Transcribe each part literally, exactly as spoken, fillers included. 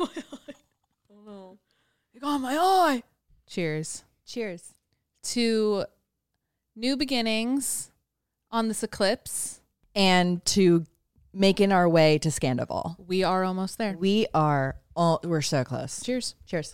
my eye. Oh no. It got my eye. Cheers. Cheers. To new beginnings on this eclipse. And to making our way to Scandival. We are almost there. We are, all, we're so close. Cheers. Cheers.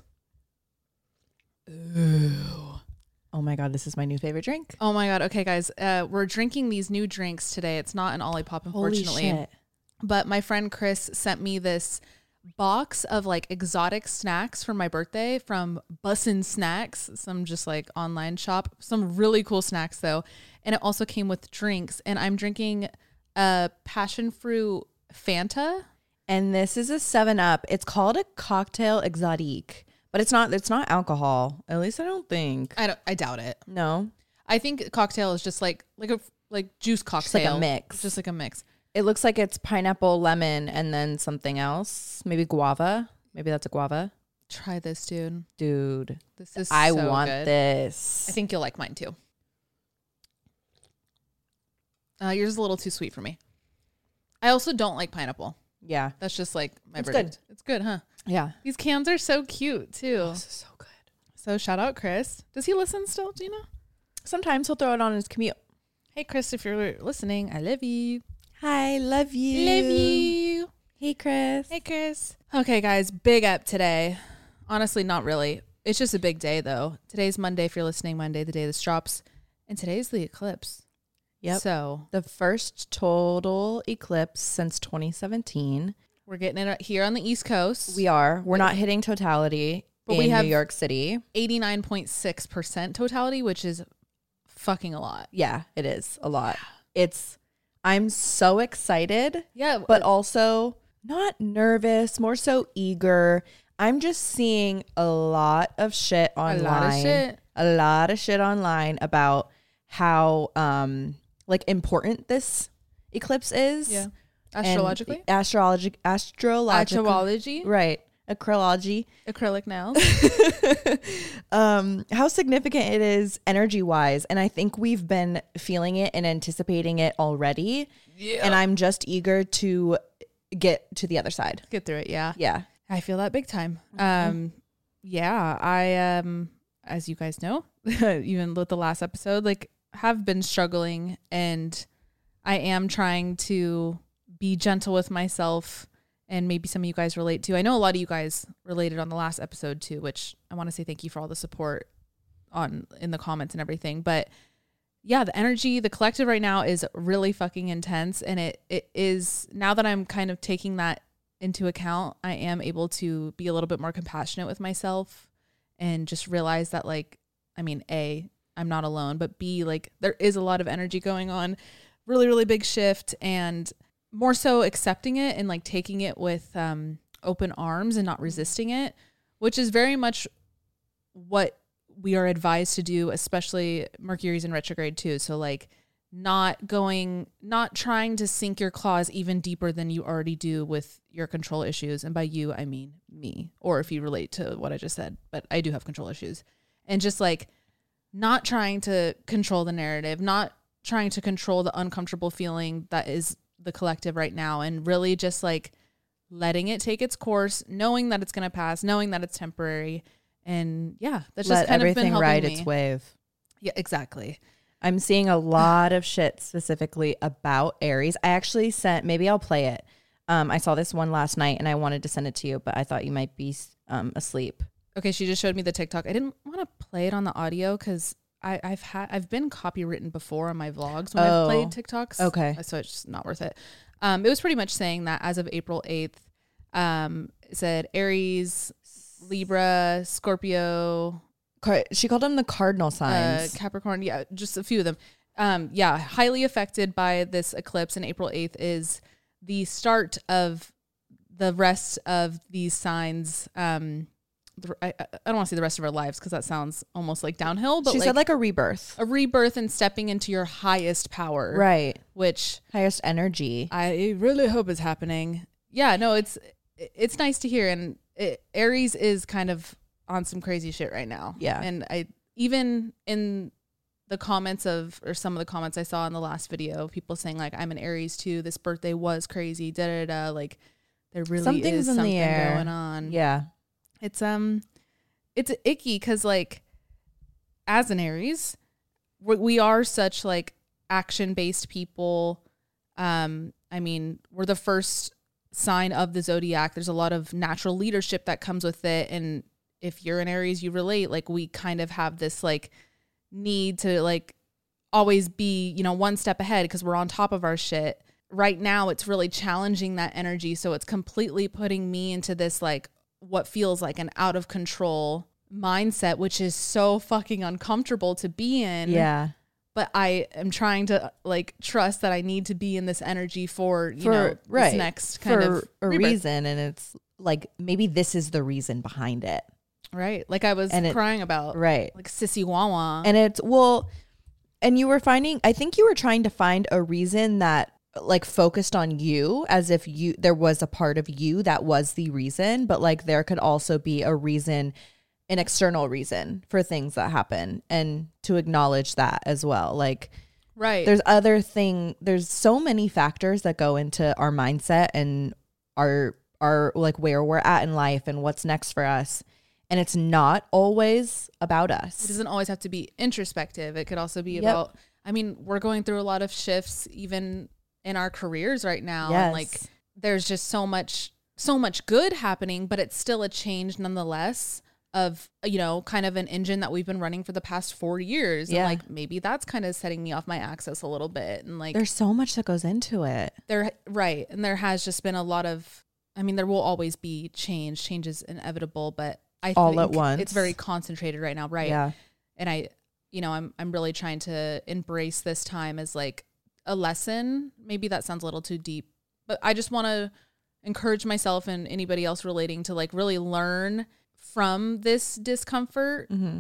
Ooh. Oh my God, this is my new favorite drink. Oh my God. Okay, guys. Uh, we're drinking these new drinks today. It's not an Olipop, unfortunately. Holy shit. But my friend Chris sent me this box of like exotic snacks for my birthday from Bussin' Snacks, some just like online shop. Some really cool snacks though. And it also came with drinks. And I'm drinking a passion fruit Fanta. And this is a seven up. It's called a cocktail exotique. But it's not it's not alcohol. At least I don't think. I don't, I doubt it. No. I think cocktail is just like like a like juice cocktail. Just like a mix. Just like a mix. It looks like it's pineapple, lemon, and then something else. Maybe guava. Maybe that's a guava. Try this, dude. Dude. This is I so want good. this. I think you'll like mine too. Uh, yours is a little too sweet for me. I also don't like pineapple. Yeah. That's just like my It's verdict. good. It's good, huh? Yeah. These cans are so cute too. Oh, this is so good. So shout out Chris. Does he listen still, Gina? Sometimes he'll throw it on his commute. Hey Chris, if you're listening, I love you. Hi, love you. Love you. Hey, Chris. Hey Chris. Okay, guys, big up today. Honestly, not really. It's just a big day though. Today's Monday if you're listening, Monday, the day this drops. And today's the eclipse. Yep. So The first total eclipse since twenty seventeen. we're getting it here on the East Coast. We are. We're not hitting totality But in we have- New York City. eighty-nine point six percent totality, which is fucking a lot. Yeah, it is a lot. It's, I'm so excited, Yeah. but also not nervous, more so eager. I'm just seeing a lot of shit a online. lot of shit. A lot of shit online about how um like important this eclipse is. Yeah. And Astrologically? Astrology astrological. Astrology. Right. Acrylology. Acrylic nails. um, how significant it is energy wise. And I think we've been feeling it and anticipating it already. Yeah. And I'm just eager to get to the other side. Get through it. Yeah. Yeah. I feel that big time. Um, yeah, I, um, as you guys know, even with the last episode, like have been struggling, and I am trying to be gentle with myself, and maybe some of you guys relate to. I know a lot of you guys related on the last episode too, which I want to say thank you for all the support on in the comments and everything. But yeah, the energy, the collective right now is really fucking intense. And it, it is, now that I'm kind of taking that into account, I am able to be a little bit more compassionate with myself and just realize that, like, I mean, A, I'm not alone, but B, like there is a lot of energy going on, really, really big shift, and more so accepting it and like taking it with um, open arms and not resisting it, which is very much what we are advised to do, especially Mercury's in retrograde too. So like not going, not trying to sink your claws even deeper than you already do with your control issues. And by you, I mean me, or if you relate to what I just said, but I do have control issues. And just like not trying to control the narrative, not trying to control the uncomfortable feeling that is the collective right now, and really just like letting it take its course, knowing that it's going to pass, knowing that it's temporary. And yeah, that's just Let kind of been everything helping ride me. its wave. Yeah, exactly. I'm seeing a lot of shit specifically about Aries. I actually sent, maybe I'll play it. Um, I saw this one last night and I wanted to send it to you, but I thought you might be um, asleep. Okay, she just showed me the TikTok. I didn't want to play it on the audio because I I've had I've been copywritten before on my vlogs when Oh, I've played TikToks. okay. So it's just not worth it. Um, it was pretty much saying that as of April eighth, um, it said Aries, Libra, Scorpio, Car- she called them the cardinal uh, signs. Capricorn. Yeah, just a few of them. Um, yeah, highly affected by this eclipse, and April eighth is the start of the rest of these signs. Um, the, I, I don't want to say the rest of our lives because that sounds almost like downhill, but she like said like a rebirth. a rebirth and stepping into your highest power. Right. Which Highest energy. I really hope is happening. Yeah, no, it's it's nice to hear. And it, Aries is kind of on some crazy shit right now. Yeah. And I, even in the comments of, or some of the comments I saw in the last video, people saying like, I'm an Aries too. This birthday was crazy. Da da da. Like, there really Something's is in the something air. going on. Yeah. It's um, it's icky because like, as an Aries, we, we are such like action based people. Um, I mean, we're the first sign of the zodiac. There's a lot of natural leadership that comes with it, and if you're an Aries, you relate. Like we kind of have this like need to like always be, you know, one step ahead because we're on top of our shit. Right now, it's really challenging that energy, so it's completely putting me into this like what feels like an out of control mindset, which is so fucking uncomfortable to be in. Yeah. But I am trying to like trust that I need to be in this energy for, you For, know, right. this next kind for of a rebirth. reason. And it's like, maybe this is the reason behind it. Right. Like I was And it- crying about, Right. like Sissy Wawa. And it's, well, and you were finding, I think you were trying to find a reason that like focused on you, as if you, there was a part of you that was the reason, but like there could also be a reason, an external reason for things that happen, and to acknowledge that as well. Like, right. there's other thing, there's so many factors that go into our mindset and our, our like where we're at in life and what's next for us. And it's not always about us. It doesn't always have to be introspective. It could also be Yep. about, I mean, we're going through a lot of shifts even in our careers right now. Yes. And like, there's just so much, so much good happening, but it's still a change nonetheless of, you know, kind of an engine that we've been running for the past four years. Yeah. And like, maybe that's kind of setting me off my axis a little bit. And like, There's so much that goes into it. there, right. And there has just been a lot of, I mean, there will always be change. Change is inevitable, but I All think at once. it's very concentrated right now. Right. Yeah. And I, you know, I'm, I'm really trying to embrace this time as like a lesson. Maybe that sounds a little too deep, but I just want to encourage myself and anybody else relating to like really learn from this discomfort Mm-hmm.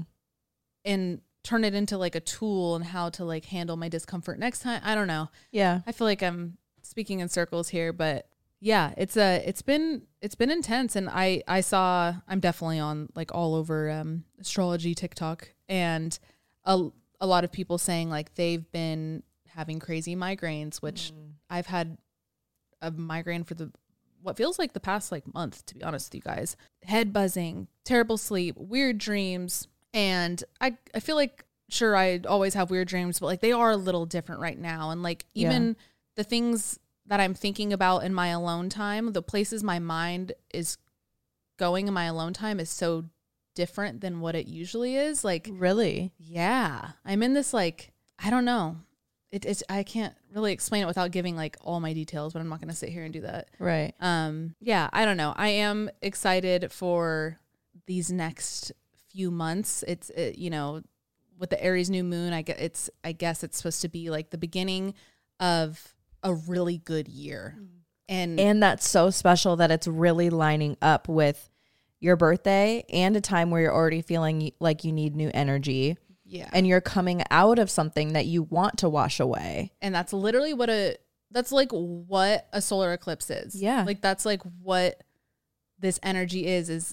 and turn it into like a tool and how to like handle my discomfort next time. I don't know. Yeah. I feel like I'm speaking in circles here, but yeah, it's a, it's been, it's been intense. And I, I saw, I'm definitely on like all over um, astrology TikTok, and a, a lot of people saying like they've been having crazy migraines, which Mm. I've had a migraine for the, what feels like the past like month, to be honest with you guys. Head buzzing, terrible sleep, weird dreams. And I, I feel like, sure, I always have weird dreams, but like they are a little different right now. And like even Yeah. the things that I'm thinking about in my alone time, the places my mind is going in my alone time is so different than what it usually is. Like, Really? yeah, I'm in this, like, I don't know. It, it's, I can't really explain it without giving like all my details, but I'm not going to sit here and do that. Right. Um, yeah, I don't know. I am excited for these next few months. It's, it, you know, with the Aries new moon, I get it's, I guess it's supposed to be like the beginning of a really good year. And, And that's so special that it's really lining up with your birthday and a time where you're already feeling like you need new energy, yeah. and you're coming out of something that you want to wash away. And that's literally what a, that's like what a solar eclipse is. Yeah. Like that's like what this energy is, is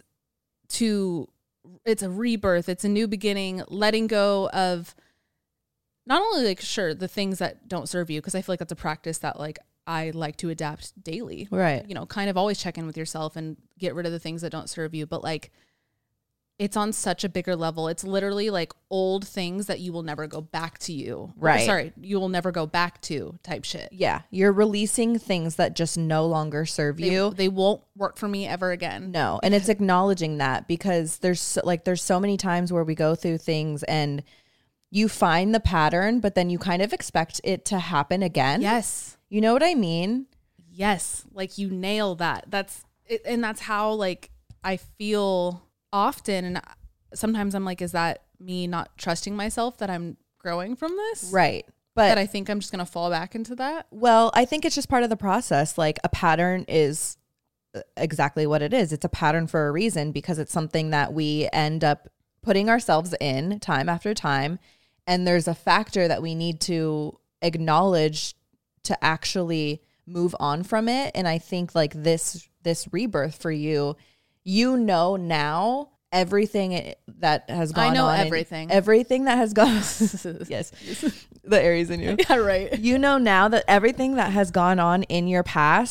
to, it's a rebirth. It's a new beginning, letting go of not only like, sure, the things that don't serve you. Cause I feel like that's a practice that like I like to adapt daily, Right. you know, kind of always check in with yourself and get rid of the things that don't serve you. But like, it's on such a bigger level. It's literally like old things that you will never go back to you. Or, Right. sorry, you will never go back to type shit. Yeah. You're releasing things that just no longer serve They, you. they won't work for me ever again. No. And it's acknowledging that, because there's so, like, there's so many times where we go through things and you find the pattern, but then you kind of expect it to happen again. Yes. You know what I mean? Yes. Like you nail that. That's it. And that's how like I feel often. And sometimes I'm like, is that me not trusting myself that I'm growing from this? Right. But That I think I'm just going to fall back into that. well, I think it's just part of the process. Like a pattern is exactly what it is. It's a pattern for a reason, because it's something that we end up putting ourselves in time after time. And there's a factor that we need to acknowledge to actually move on from it. And I think like this, this rebirth for you, you know, now everything that has gone on. I know in- everything. everything that has gone. Yes. The Aries in you. Yeah, right. You know now that everything that has gone on in your past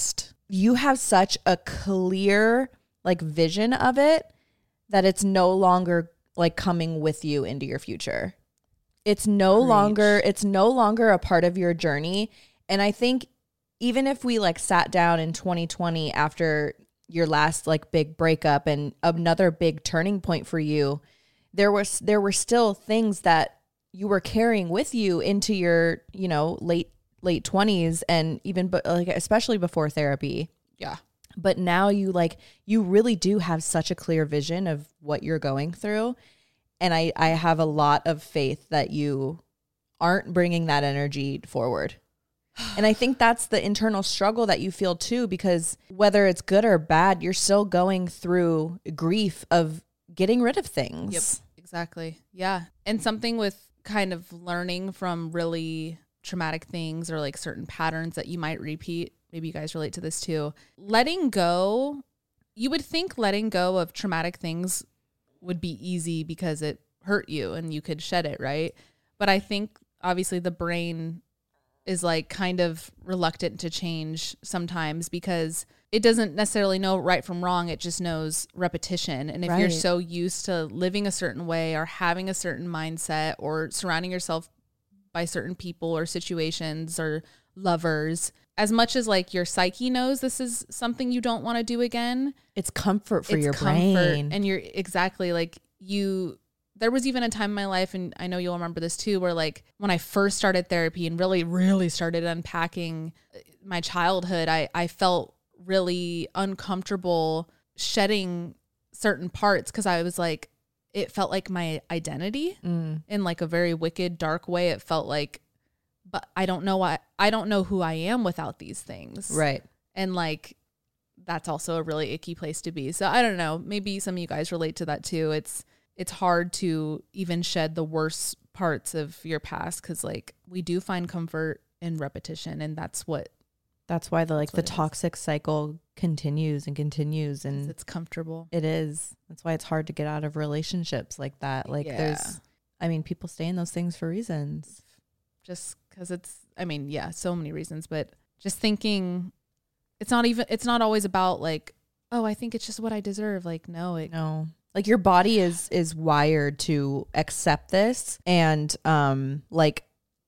you have such a clear like vision of it that it's no longer like coming with you into your future. It's no Preach. longer, it's no longer a part of your journey. And I think even if we like sat down in twenty twenty after your last like big breakup and another big turning point for you, there was, there were still things that you were carrying with you into your, you know, late, late twenties and even, but like, especially before therapy. Yeah. But now you like, you really do have such a clear vision of what you're going through. And I, I have a lot of faith that you aren't bringing that energy forward. And I think that's the internal struggle that you feel too, because whether it's good or bad, you're still going through grief of getting rid of things. Yep, exactly. Yeah. And something with kind of learning from really traumatic things or like certain patterns that you might repeat. Maybe you guys relate to this too. Letting go, you would think letting go of traumatic things would be easy because it hurt you and you could shed it, right? But I think obviously the brain is like kind of reluctant to change sometimes because it doesn't necessarily know right from wrong. It just knows repetition. And if Right. you're so used to living a certain way or having a certain mindset or surrounding yourself by certain people or situations or lovers, as much as like your psyche knows this is something you don't want to do again, It's comfort for it's your comfort. brain. And you're exactly like you, there was even a time in my life, and I know you'll remember this too, where like when I first started therapy and really, really started unpacking my childhood, I, I felt really uncomfortable shedding certain parts because I was like, it felt like my identity Mm. in like a very wicked, dark way. It felt like, but I don't know why, I don't know who I am without these things. Right. And like, that's also a really icky place to be. So I don't know, maybe some of you guys relate to that too. It's, it's hard to even shed the worst parts of your past because like we do find comfort in repetition, and that's what That's why the like That's what the it is. toxic cycle continues and continues, and it's comfortable. it is. That's why it's hard to get out of relationships like that. Like Yeah. there's, I mean, people stay in those things for reasons. Just because it's, I mean, yeah, so many reasons, but just thinking it's not even, it's not always about like, oh, I think it's just what I deserve. Like, no, it, No, like your body is is wired to accept this and um like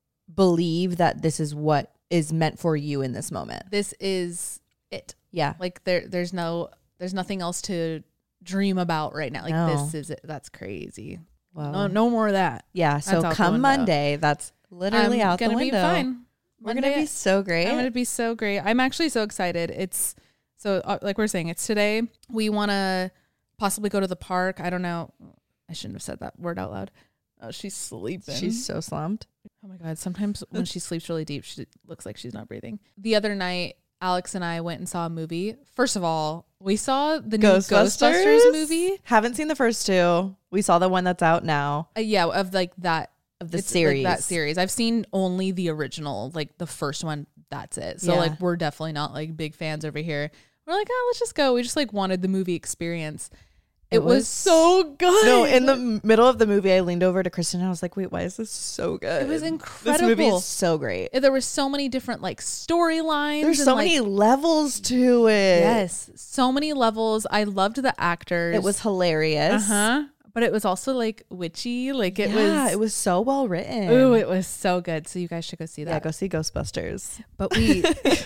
believe that this is what is meant for you in this moment. this is it. Yeah. Like there, there's no, there's nothing else to dream about right now. Like No. this is it. That's crazy. Well, No, no more of that. yeah. So out the come window. Monday, that's literally I'm out the gonna window. be fine. We're gonna Monday, be so great. I'm gonna be so great. I'm actually so excited. It's so uh, like we're saying, it's today. We want to possibly go to the park. I don't know. I shouldn't have said that word out loud. Oh, she's sleeping. She's so slumped. Oh my God. Sometimes when she sleeps really deep, she looks like she's not breathing. The other night, Alex and I went and saw a movie. First of all, we saw the new Ghostbusters, movie. Haven't seen the first two. We saw the one that's out now Uh, yeah, of like that. of the it's series. Like that series. I've seen only the original, like the first one. That's it. So Yeah. like we're definitely not like big fans over here. We're like, oh, let's just go. We just like wanted the movie experience. It, It was, was- so good. No, in the m- middle of the movie, I leaned over to Kristen and I was like, "Wait, why is this so good?" It was This incredible. movie is so great. There were so many different like storylines. There's and, so like, many levels to it. yes, so many levels. I loved the actors. It was hilarious. uh huh, but it was also like witchy. Like it yeah, was. it was so well written. Ooh, it was so good. So you guys should go see that. yeah, go see Ghostbusters. But we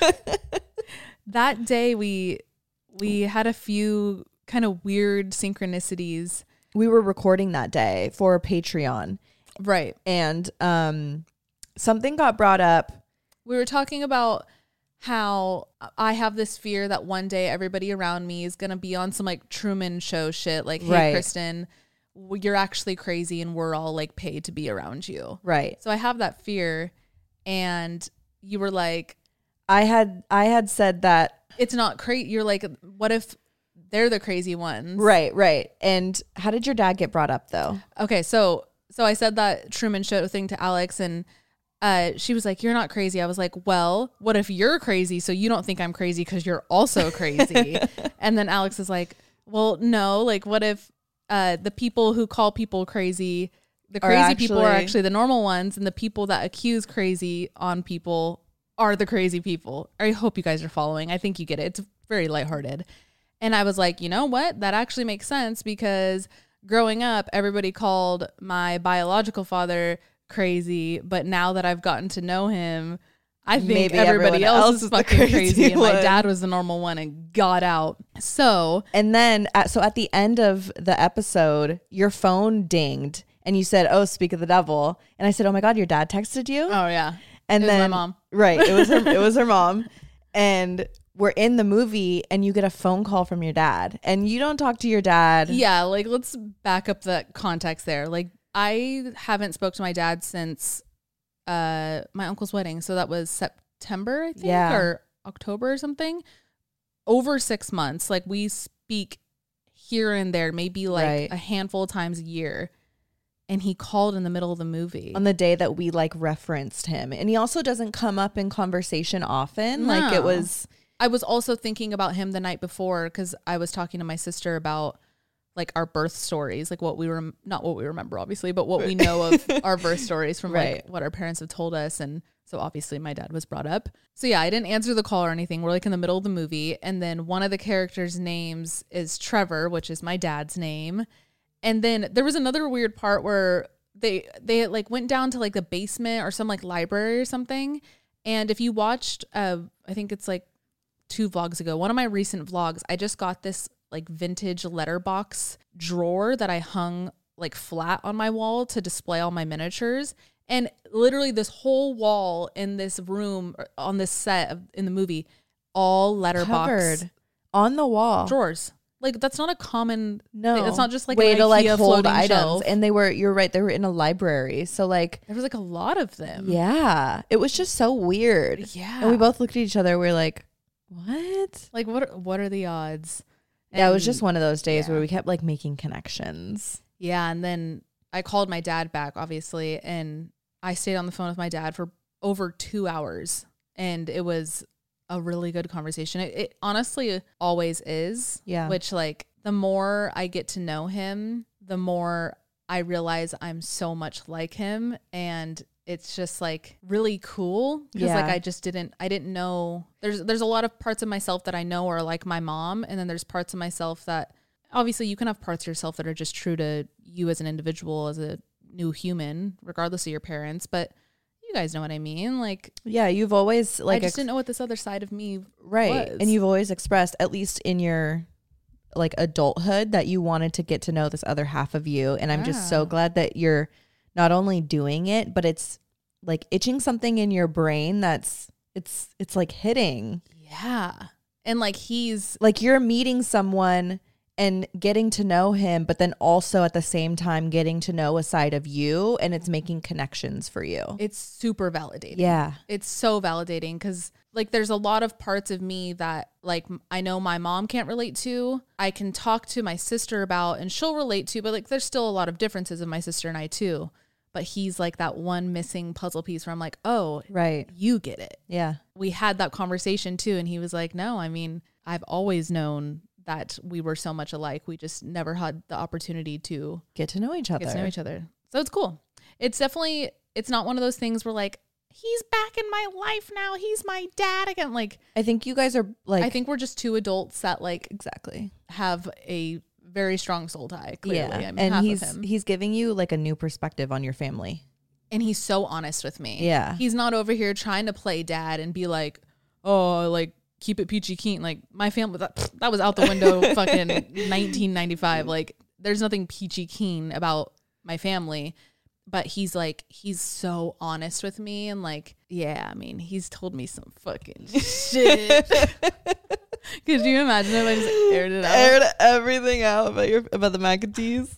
that day we we had a few kind of weird synchronicities. We were recording that day for Patreon, Right. and um, something got brought up. We were talking about how I have this fear that one day everybody around me is going to be on some like Truman Show shit. Like, hey, Right. Kristen, w- you're actually crazy and we're all like paid to be around you. Right. So I have that fear. And you were like, I had I had said that. it's not crazy. You're like, what if they're the crazy ones? Right, right. And how did your dad get brought up though? Okay. So, so I said that Truman Show thing to Alex, and uh, she was like, you're not crazy. I was like, well, what if you're crazy? So you don't think I'm crazy because you're also crazy. And then Alex is like, well, no, like what if uh, the people who call people crazy, the Are crazy people are actually- actually the normal ones, and the people that accuse crazy on people are the crazy people. I hope you guys are following. I think you get it. It's very lighthearted. And I was like, you know what? That actually makes sense because growing up, everybody called my biological father crazy. But now that I've gotten to know him, I think Maybe everybody else, else is, is fucking crazy, crazy and my dad was the normal one and got out. So, and then, at, so at the end of the episode, your phone dinged and you said, "Oh, speak of the devil." And I said, "Oh my God, your dad texted you?" Oh yeah. And it then was my mom. Right. It was her, it was her mom. And we're in the movie and you get a phone call from your dad and you don't talk to your dad. Yeah. Like, let's back up the context there. Like, I haven't spoke to my dad since uh, my uncle's wedding. So that was September, I think, yeah. or October or something. Over six months. Like, we speak here and there, maybe like right. a handful of times a year. And he called in the middle of the movie. On the day that we like referenced him. And he also doesn't come up in conversation often. No. Like it was. I was also thinking about him the night before because I was talking to my sister about like our birth stories, like what we were, not what we remember obviously, but what we know of our birth stories from right. like what our parents have told us. And so obviously my dad was brought up. So yeah, I didn't answer the call or anything. We're like in the middle of the movie. And then one of the characters' names is Trevor, which is my dad's name. And then there was another weird part where they they like went down to like the basement or some like library or something. And if you watched, uh, I think it's like two vlogs ago, one of my recent vlogs, I just got this like vintage letterbox drawer that I hung like flat on my wall to display all my miniatures. And literally this whole wall in this room on this set of, in the movie, all letterbox covered on the wall drawers. Like that's not a common no thing. It's not just like way an to IKEA like hold floating items. shelf. And they were, you're right, they were in a library. So like there was like a lot of them. Yeah. It was just so weird. Yeah. And we both looked at each other. We we're like, what? Like what? Are, what are the odds? Yeah, And, it was just one of those days yeah. where we kept like making connections. Yeah, and then I called my dad back, obviously, and I stayed on the phone with my dad for over two hours, and it was a really good conversation. It, it honestly always is. Yeah. Which, like, the more I get to know him, the more I realize I'm so much like him, and it's just like really cool because yeah. like I just didn't I didn't know there's there's a lot of parts of myself that I know are like my mom, and then there's parts of myself that obviously you can have parts of yourself that are just true to you as an individual, as a new human, regardless of your parents, but you guys know what I mean. Like yeah, you've always like I just ex- didn't know what this other side of me right was. And you've always expressed, at least in your like adulthood, that you wanted to get to know this other half of you, and I'm yeah. just so glad that you're not only doing it, but it's like itching something in your brain that's it's it's like hitting. Yeah. And like he's like you're meeting someone and getting to know him, but then also at the same time getting to know a side of you, and it's making connections for you. It's super validating. Yeah. It's so validating because like there's a lot of parts of me that like I know my mom can't relate to. I can talk to my sister about and she'll relate to, but like there's still a lot of differences in my sister and I too. But he's like that one missing puzzle piece where I'm like, oh, right. You get it. Yeah. We had that conversation too. And he was like, no, I mean, I've always known that we were so much alike. We just never had the opportunity to get to know each other. Get to know each other. So it's cool. It's definitely, it's not one of those things where like, he's back in my life now. He's my dad again. Like, I think you guys are like, I think we're just two adults that like exactly have a very strong soul tie. Clearly. Yeah. I'm and half he's, of him. he's giving you like a new perspective on your family. And he's so honest with me. Yeah. He's not over here trying to play dad and be like, oh, like keep it peachy keen. Like my family, that, that was out the window fucking nineteen ninety-five. Like there's nothing peachy keen about my family. But he's like, he's so honest with me. And like, yeah, I mean, he's told me some fucking shit. Could you imagine if I just aired it out? Aired everything out about your about the McAtees.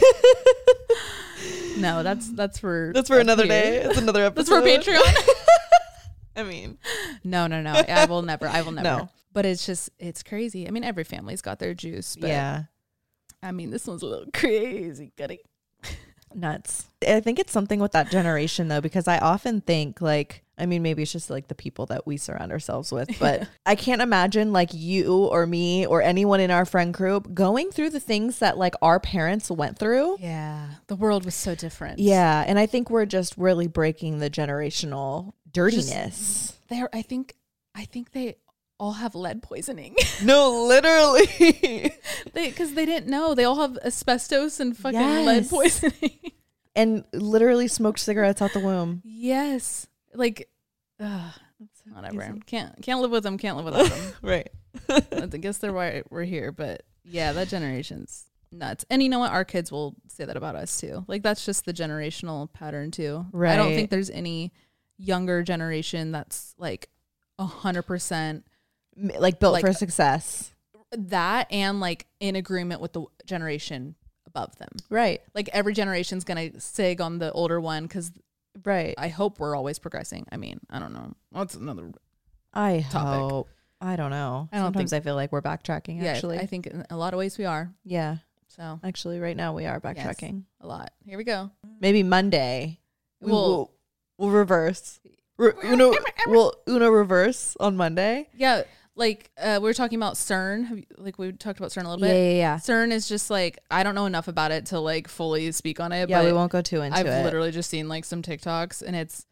No, that's that's for that's for another here. day. It's another episode. That's for Patreon. I mean, no, no, no. I will never. I will never. No. But it's just, it's crazy. I mean, every family's got their juice. But yeah. I mean, this one's a little crazy, Goody. Nuts. I think it's something with that generation though, because I often think like, I mean, maybe it's just like the people that we surround ourselves with, but I can't imagine like you or me or anyone in our friend group going through the things that like our parents went through. Yeah. The world was so different. Yeah. And I think we're just really breaking the generational dirtiness. Just they're, I think, I think they all have lead poisoning. No, literally. they, because they didn't know. They all have asbestos and fucking Yes. lead poisoning. And literally smoked cigarettes out the womb. Yes. Like, ugh, So whatever. crazy. Can't, can't live with them. Can't live without them. Right. I guess they're why we're here. But yeah, that generation's nuts. And you know what? Our kids will say that about us too. Like, that's just the generational pattern too. I don't Right. think there's any younger generation that's like a hundred percent M- Like built Like- for success. that and like in agreement with the generation above them. Right. Like every generation's going to sig on the older one because Right. I hope we're always progressing. I mean, I don't know. That's another. I topic. hope. I don't know. I don't Sometimes think- I feel like we're backtracking, Yeah, actually. I think in a lot of ways we are. yeah. So Actually, right now we are backtracking. a lot. Here we go. Maybe Monday. We Well- will we'll reverse. Re- Uno, we'll Uno reverse on Monday. Yeah, like uh, we were talking about CERN. Have you, like we talked about CERN a little Yeah, bit. yeah, yeah. CERN is just like I don't know enough about it to like fully speak on it. Yeah, but we won't go too into I've it. literally just seen like some TikToks, and it's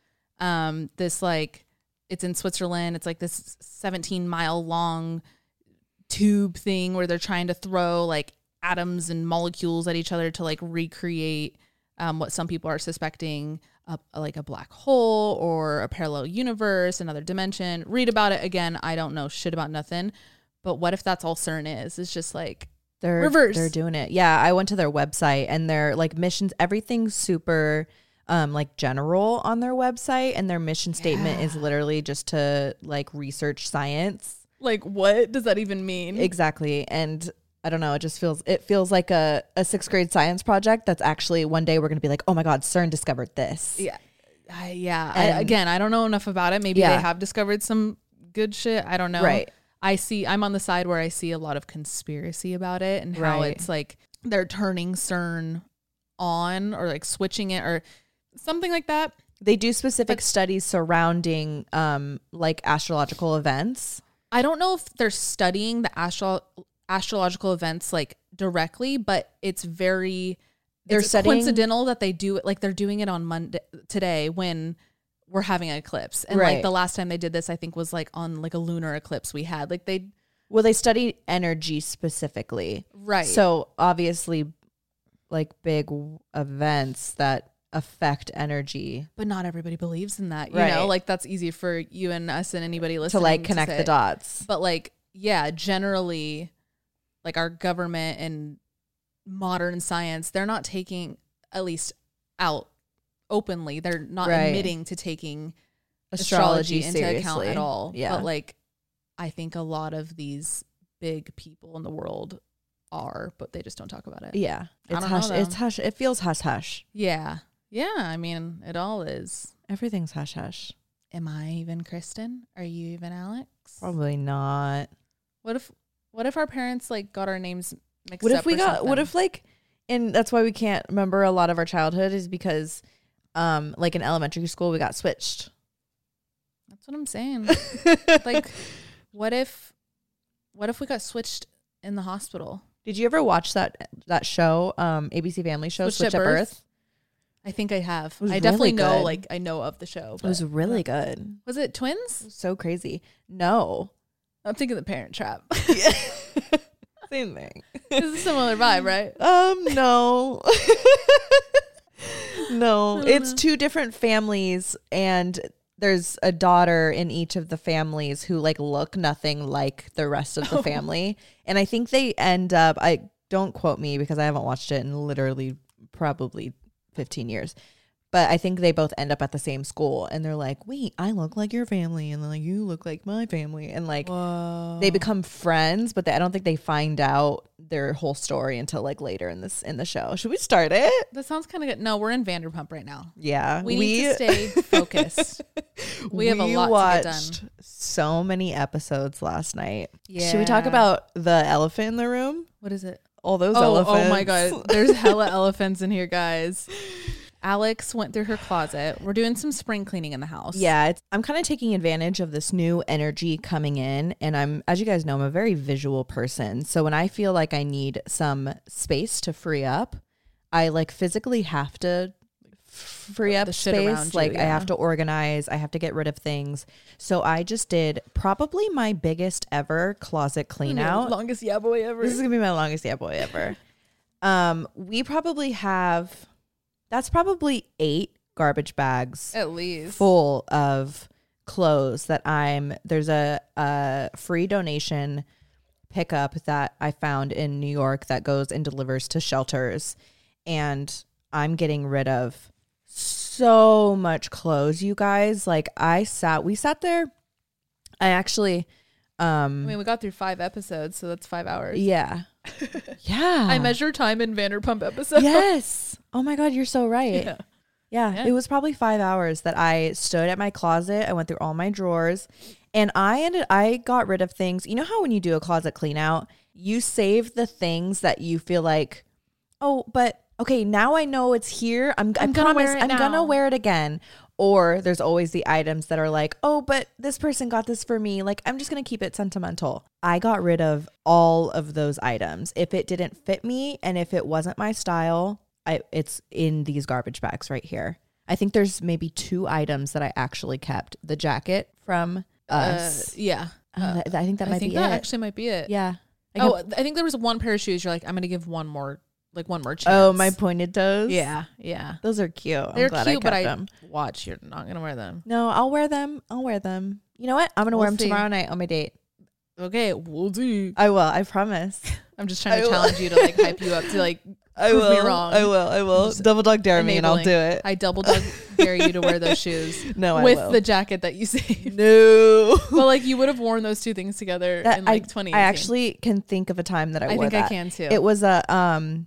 um this like it's in Switzerland. It's like this seventeen mile long tube thing where they're trying to throw like atoms and molecules at each other to like recreate um, what some people are suspecting a, like a black hole or a parallel universe, another dimension. Read about it again. I don't know shit about nothing. But what if that's all CERN is? It's just like They're reverse. They're doing it. Yeah, I went to their website and their like missions, everything's super um like general on their website, and their mission statement is literally just to like research science. like what does that even mean? Exactly. And I don't know, it just feels it feels like a, a sixth grade science project that's actually one day we're gonna be like, oh my God, CERN discovered this. Yeah. I, yeah. I, And- again, I don't know enough about it. Maybe Yeah. they have discovered some good shit. I don't know. Right. I see, I'm on the side where I see a lot of conspiracy about it and how Right. it's like they're turning CERN on or like switching it or something like that. They do specific But- studies surrounding um like astrological events. I don't know if they're studying the astro- astrological events like directly, but it's very They're it's studying- coincidental that they do it like they're doing it on Monday today when we're having an eclipse. And like Right. the last time they did this, I think was like on like a lunar eclipse we had. Like they Well, they study energy specifically. right. So obviously, like big w- events that affect energy but not everybody believes in that. You Right. know, like that's easy for you and us and anybody to listening like connect say. the dots. But like, yeah, generally, like our government and modern science, they're not taking at least out openly. They're not Right. admitting to taking Astrology, astrology, into account seriously. at all. Yeah. But like, I think a lot of these big people in the world are, but they just don't talk about it. Yeah, I it's don't know, hush. though. It's hush. It feels hush hush. Yeah. Yeah. I mean, it all is. Everything's hush hush. Am I even Kristen? Are you even Alex? Probably not. What if, what if our parents like got our names mixed What up if we or got? something? What if like, and that's why we can't remember a lot of our childhood is because, um, like in elementary school we got switched. That's what I'm saying. Like, what if, what if we got switched in the hospital? Did you ever watch that that show, um, A B C Family show, Switched, at Birth? I think I have. was I definitely really know, good. like, I know of the show. It was but- really good. Was it twins? So crazy. No. I'm thinking The Parent Trap. Same thing. It's a similar vibe, right? Um, no. no. I don't It's know. two different families, and there's a daughter in each of the families who like look nothing like the rest of the Oh. family. And I think they end up, I don't quote me because I haven't watched it in literally probably fifteen years. But I think they both end up at the same school, and they're like, wait, I look like your family, and then like you look like my family, and like Whoa. they become friends, but they, I don't think they find out their whole story until like later in this in the show. Should we start it? That sounds kind of good. No, we're in Vanderpump right now. Yeah, We, need to stay focused. We have a lot to get done. watched so many episodes last night. Yeah. Should we talk about the elephant in the room? What is it? All those Oh, elephants. oh my God. There's hella elephants in here, guys. Alex went through her closet. We're doing some spring cleaning in the house. Yeah, it's, I'm kind of taking advantage of this new energy coming in, and I'm, as you guys know, I'm a very visual person. So when I feel like I need some space to free up, I like physically have to free up The shit around space. you, Like I yeah. have to organize, I have to get rid of things. So I just did probably my biggest ever closet clean out. Longest yeah boy ever. This is gonna be my longest yeah boy ever. um, we probably have that's probably eight garbage bags At least. full of clothes that I'm there's a, a free donation pickup that I found in New York that goes and delivers to shelters, and I'm getting rid of so much clothes, you guys. Like I sat we sat there I actually um I mean, we got through five episodes, so that's five hours. yeah yeah I measure time in Vanderpump episodes. yes oh my god, you're so right. Yeah. Yeah, Yeah. it was probably five hours that I stood at my closet. I went through all my drawers, and I ended. I got rid of things. You know how when you do a closet clean out, you save the things that you feel like, oh, but okay, now I know it's here. I'm. I I'm gonna promise wear it I'm now. gonna wear it again. Or there's always the items that are like, oh, but this person got this for me. Like I'm just gonna keep it sentimental. I got rid of all of those items. If it didn't fit me, and if it wasn't my style. I, it's in these garbage bags right here. I think there's maybe two items that I actually kept. The jacket from Uh, us. yeah. Uh, I think that I might think be that it. actually might be it. Yeah. I Oh, kept- I think there was one pair of shoes. You're like, I'm gonna give one more, like one more chance. oh, my pointed toes. Yeah, yeah. Those are cute. I'm They're glad cute, I but kept I them. watch. You're not gonna wear them. No, I'll wear them. I'll wear them. You know what? I'm gonna We'll wear them see. tomorrow night on my date. Okay, we'll do. I will. I promise. I'm just trying I to will. challenge you to like hype you up to like I prove will. me wrong. I will. I will. Just Double dog dare me, and I'll enabling. do it. I double dog dare you to wear those shoes No, I with will. the jacket that you saved. No. Well, like you would have worn those two things together That- in like I, twenty I eighteen. actually can think of a time that I, I wore think that. I can too. It was a um.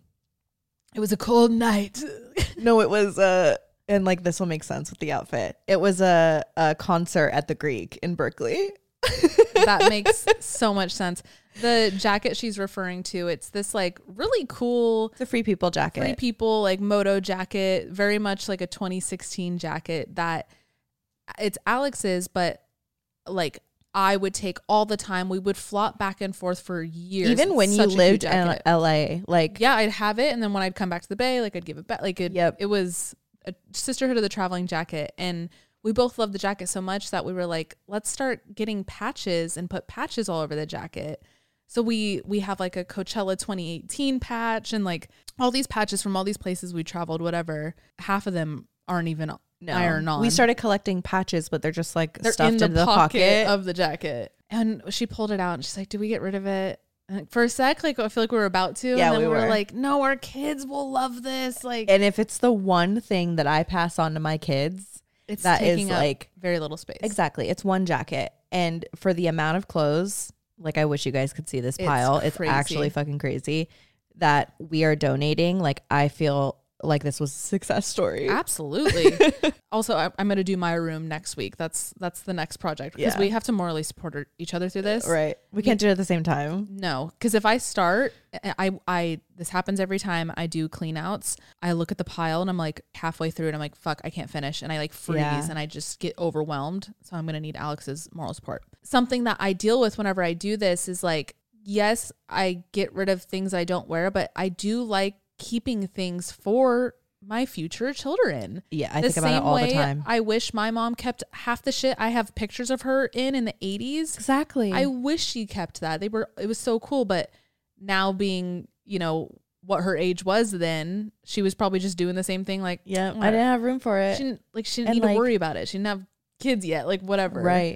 It was a cold night. No, it was uh and like this will make sense with the outfit. It was a, a concert at the Greek in Berkeley. That makes so much sense. The jacket she's referring to, it's this like really cool It's a Free People jacket. Free People like moto jacket, very much like a twenty sixteen jacket that it's Alex's, but like I would take all the time. We would flop back and forth for years. Even It's when you such a cute lived in jacket. L A, like Yeah, I'd have it, and then when I'd come back to the Bay, like I'd give it back. Like it, Yep. it was a sisterhood of the traveling jacket, and we both loved the jacket so much that we were like, let's start getting patches and put patches all over the jacket. So we we have like a Coachella twenty eighteen patch and like all these patches from all these places we traveled. Whatever, half of them aren't even no. iron on. We started collecting patches, but they're just like They're stuffed in the, into the pocket, pocket. of the jacket. And she pulled it out and she's like, "Did we get rid of it?" And for a sec, like I feel like we were about to. Yeah, and then we we were were. like, "No, our kids will love this." Like And if it's the one thing that I pass on to my kids, it's that is taking up like very little space. exactly, it's one jacket. And for the amount of clothes, like I wish you guys could see this It's pile. It's crazy. actually fucking crazy that we are donating. Like I feel like this was a success story. Absolutely. Also, I, I'm going to do my room next week. That's that's the next project because Yeah. we have to morally support our- each other through this. Right. We can't do it at the same time. No, because if I start, I I this happens every time I do clean outs. I look at the pile and I'm like halfway through and I'm like, fuck, I can't finish. And I like freeze Yeah. and I just get overwhelmed. So I'm going to need Alex's moral support. Something that I deal with whenever I do this is like, yes, I get rid of things I don't wear, but I do like keeping things for my future children. Yeah, I The think about it same all way the time. I wish my mom kept half the shit I have pictures of her in in the eighties. Exactly. I wish she kept that. They were, it was so cool. But now being, you know, what her age was then, she was probably just doing the same thing. Like, yeah, I whatever. didn't have room for it. She didn't, like, she didn't And, need like- to worry about it. She didn't have kids yet, like, whatever. Right.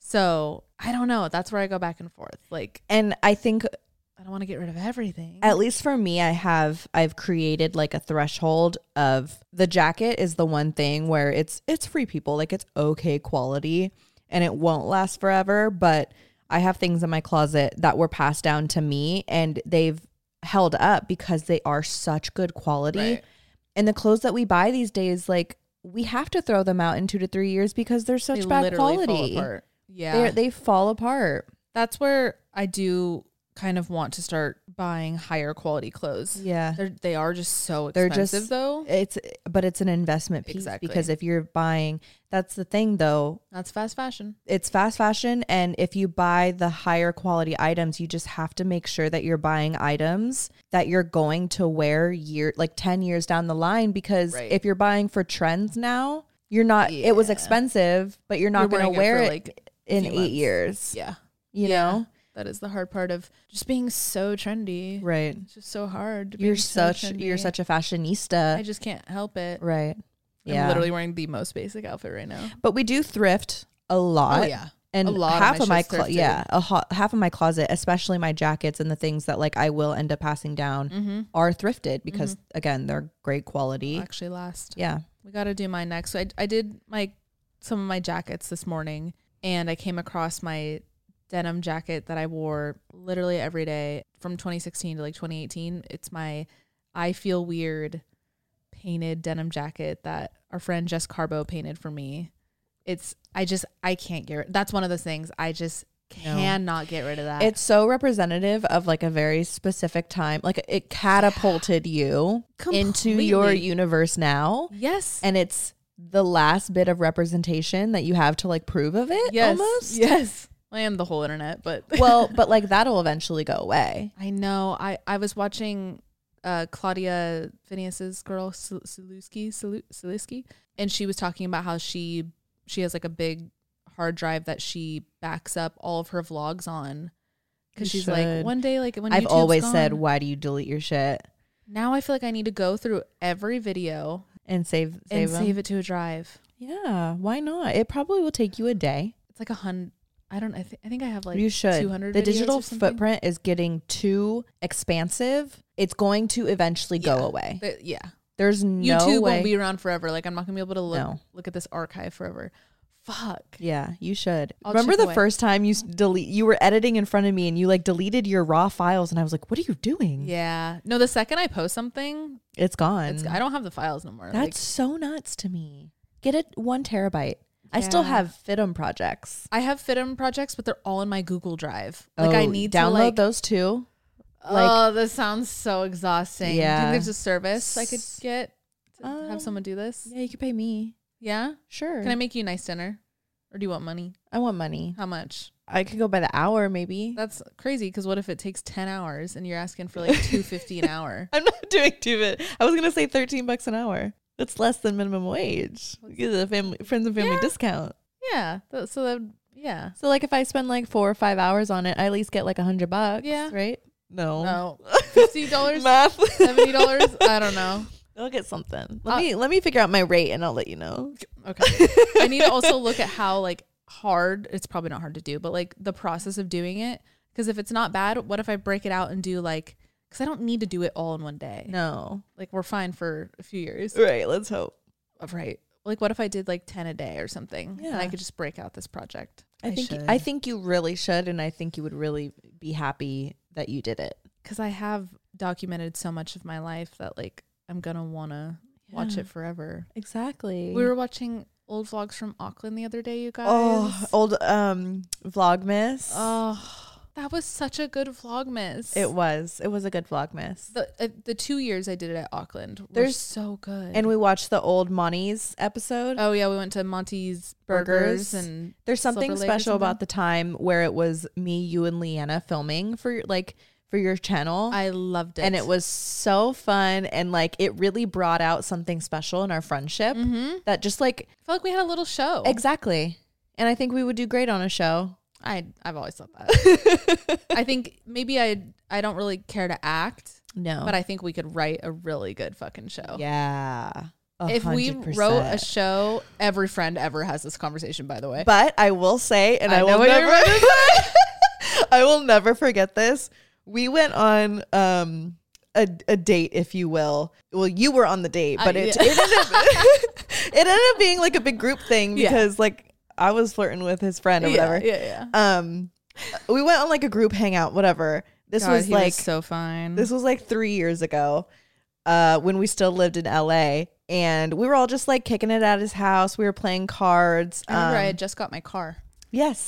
So I don't know. That's where I go back and forth. Like, And I think I don't want to get rid of everything. at least for me, I have I've created like a threshold of the jacket is the one thing where it's it's Free People, like it's okay quality and it won't last forever, but I have things in my closet that were passed down to me and they've held up because they are such good quality. Right. And the clothes that we buy these days, like we have to throw them out in two to three years because they're such They bad literally fall quality. apart. Yeah. They're, they fall apart. That's where I do kind of want to start buying higher quality clothes. Yeah. They're, they are just so They're expensive just, though. It's, but it's an investment piece Exactly. because if you're buying, that's the thing though. That's fast fashion. It's fast fashion. And if you buy the higher quality items, you just have to make sure that you're buying items that you're going to wear year, like ten years down the line. Because Right. if you're buying for trends now, you're not, Yeah. it was expensive, but you're not You're going to wearing it wear for, it like, in few eight months. years. Yeah. You Yeah. know? That is the hard part of just being so trendy. Right. It's just so hard. to You're be so such, you're trendy. such a fashionista. I just can't help it. Right. I'm Yeah. literally wearing the most basic outfit right now. But we do thrift a lot. Oh yeah. And A lot of half my of my, shit's clo- thrifted. yeah, a ho- half of my closet, especially my jackets and the things that like I will end up passing down, Mm-hmm. are thrifted because again, they're great quality. Actually last. Yeah. We got to do mine next. So I, I did my some of my jackets this morning, and I came across my denim jacket that I wore literally every day from twenty sixteen to like twenty eighteen. It's my I Feel Weird painted denim jacket that our friend Jess Carbo painted for me. It's I just I can't get rid. That's one of those things I just No. cannot get rid of that. It's so representative of like a very specific time. Like it catapulted you into your Completely. universe now. yes. And it's the last bit of representation that you have to like prove of it yes. almost. Yes. And the whole internet, but Well, but like that'll eventually go away. I know. I, I was watching uh, Claudia Phineas's girl, Saluski, Saluski, and she was talking about how she she has like a big hard drive that she backs up all of her vlogs on. Because You she's like, should. one day, like when I've YouTube's always gone, said, why do you delete your shit now I feel like I need to go through every video and save save and them? save it to a drive. Yeah, why not? It probably will take you a day. It's like a hundred. I don't. I, th- I think I have like You should. two hundred. The videos digital or something. footprint is getting too expansive. It's going to eventually Yeah. go away. The- yeah. There's no YouTube way. won't be around forever. Like I'm not gonna be able to look No. look at this archive forever. Fuck. Yeah, you should. I'll Remember chip the away. first time you s- delete? You were editing in front of me, and you like deleted your raw files, and I was like, "What are you doing?" Yeah. No, the second I post something, It's gone. it's I don't have the files no more. That's Like, so nuts to me. Get it one terabyte. I still Yeah. have Fitum projects. I have Fitum projects, but they're all in my Google Drive. Like I Oh, need download to like. those too. oh, this sounds so exhausting. Yeah. Do you think there's a service I could get to Um, have someone do this? Yeah, you could pay me. Yeah. Sure. Can I make you a nice dinner, or do you want money? I want money. How much? I could go by the hour, maybe. That's crazy. Because what if it takes ten hours and you're asking for like two fifty an hour? I'm not doing too bit. I was gonna say thirteen bucks an hour. That's less than minimum wage. You get a family, friends and family Yeah. discount. Yeah. th- So that yeah. So like if I spend like four or five hours on it, I at least get like a hundred bucks. Yeah. Right? No. No. Fifty dollars. Math. Seventy dollars. I don't know. I'll get something. Let Uh, me let me figure out my rate and I'll let you know. Okay. I need to also look at how like hard, it's probably not hard to do, but like the process of doing it. Because if it's not bad, what if I break it out and do like, because I don't need to do it all in one day. No. Like we're fine for a few years. Right. Let's hope. Right. Like what if I did like ten a day or something? And I Yeah. could just break out this project. I, think should. I think you really should, and I think you would really be happy that you did it. Because I have documented so much of my life that like I'm going to want to watch Yeah. it forever. Exactly. We were watching old vlogs from Auckland the other day, you guys. oh old um Vlogmas. Oh, that was such a good Vlogmas. It was. It was a good Vlogmas. The uh, the two years I did it at Auckland were There's- so good. And we watched the old Monty's episode. oh yeah, we went to Monty's Burgers. Burgers, and There's something Silver Lake or special about something? the time where it was me, you, and Leanna filming for like for your channel. I loved it. and it was so fun, and like it really brought out something special in our friendship Mm-hmm. that just like I felt like we had a little show. exactly. And I think we would do great on a show. I I've always thought that. I think maybe I I don't really care to act, No, but I think we could write a really good fucking show. yeah. a If we hundred wrote a percent. show, every friend ever has this conversation, by the way. But I will say, and I I, know will what you're never, about to I will never forget this. We went on um a, a date, if you will. Well, you were on the date, but Uh, it, yeah. it ended up it ended up being like a big group thing Yeah. because like I was flirting with his friend or yeah, whatever. yeah, yeah. Um, we went on like a group hangout, whatever. This God, was he like so fine. this was like three years ago, uh, when we still lived in L A, and we were all just like kicking it at his house. We were playing cards. I remember I Um, had just got my car. Yes.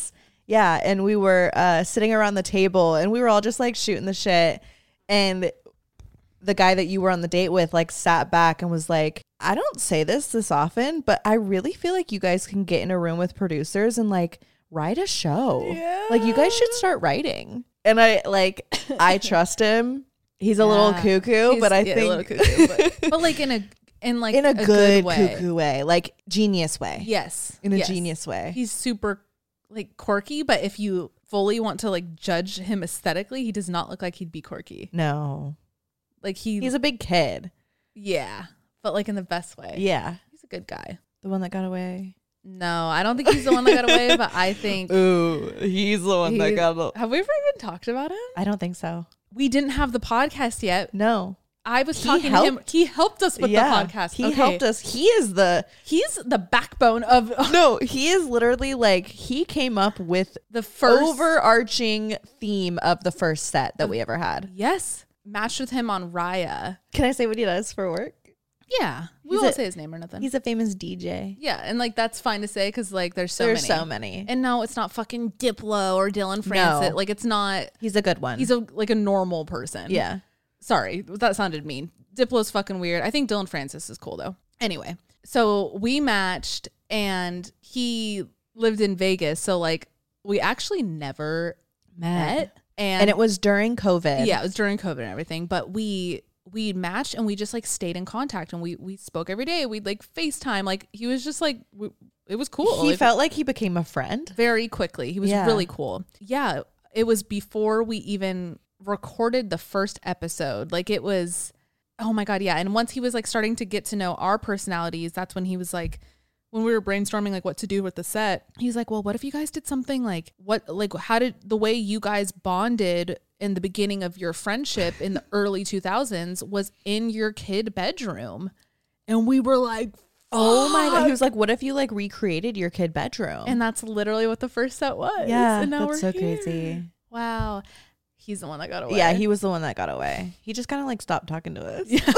Yeah, and we were uh, sitting around the table, and we were all just like shooting the shit. And the guy that you were on the date with like sat back and was like, I don't say this this often, but I really feel like you guys can get in a room with producers and like write a show. Yeah. Like you guys should start writing. And I like, I trust him. He's a yeah. little cuckoo, He's, but I yeah, think, a little cuckoo, but, but like in a in like in a, a good, good way. cuckoo way, like genius way. Yes, in a yes. genius way. He's super like quirky, but if you fully want to like judge him aesthetically, he does not look like he'd be quirky. No, like he he's a big kid. Yeah, but like in the best way. Yeah, he's a good guy. The one that got away. No, I don't think he's the one that got away, but I think ooh, he's the one that got away. Have we ever even talked about him? I don't think so. We didn't have the podcast yet. No. I was he talking helped. to him. He helped us with yeah, the podcast. He okay. helped us. He is the He's the backbone of No, he is literally like he came up with the first overarching theme of the first set that we ever had. Yes. Matched with him on Raya. Can I say what he does for work? Yeah. We he's won't a, say his name or nothing. He's a famous D J. Yeah, and like that's fine to say because like there's so there's many. so many. And no, it's not fucking Diplo or Dylan Francis. No. Like it's not. He's a good one. He's a like a normal person. Yeah. Sorry, that sounded mean. Diplo's fucking weird. I think Dylan Francis is cool though. Anyway, so we matched and he lived in Vegas. So like we actually never met. met. And, and it was during COVID. Yeah, it was during COVID and everything. But we we matched and we just like stayed in contact and we we spoke every day. We'd like FaceTime. Like he was just like, we, it was cool. He like, felt like he became a friend. Very quickly. He was yeah. really cool. Yeah, it was before we even recorded the first episode. Like it was, oh my God, yeah. And once he was like starting to get to know our personalities, that's when he was like, when we were brainstorming like what to do with the set, he's like, well, what if you guys did something like what, like how did the way you guys bonded in the beginning of your friendship in the early two thousands was in your kid bedroom? And we were like, oh my God. He was like, what if you like recreated your kid bedroom? And that's literally what the first set was. Yeah, and now that's we're so here. crazy. Wow. He's the one that got away. Yeah, he was the one that got away. He just kind of like stopped talking to us. Yeah.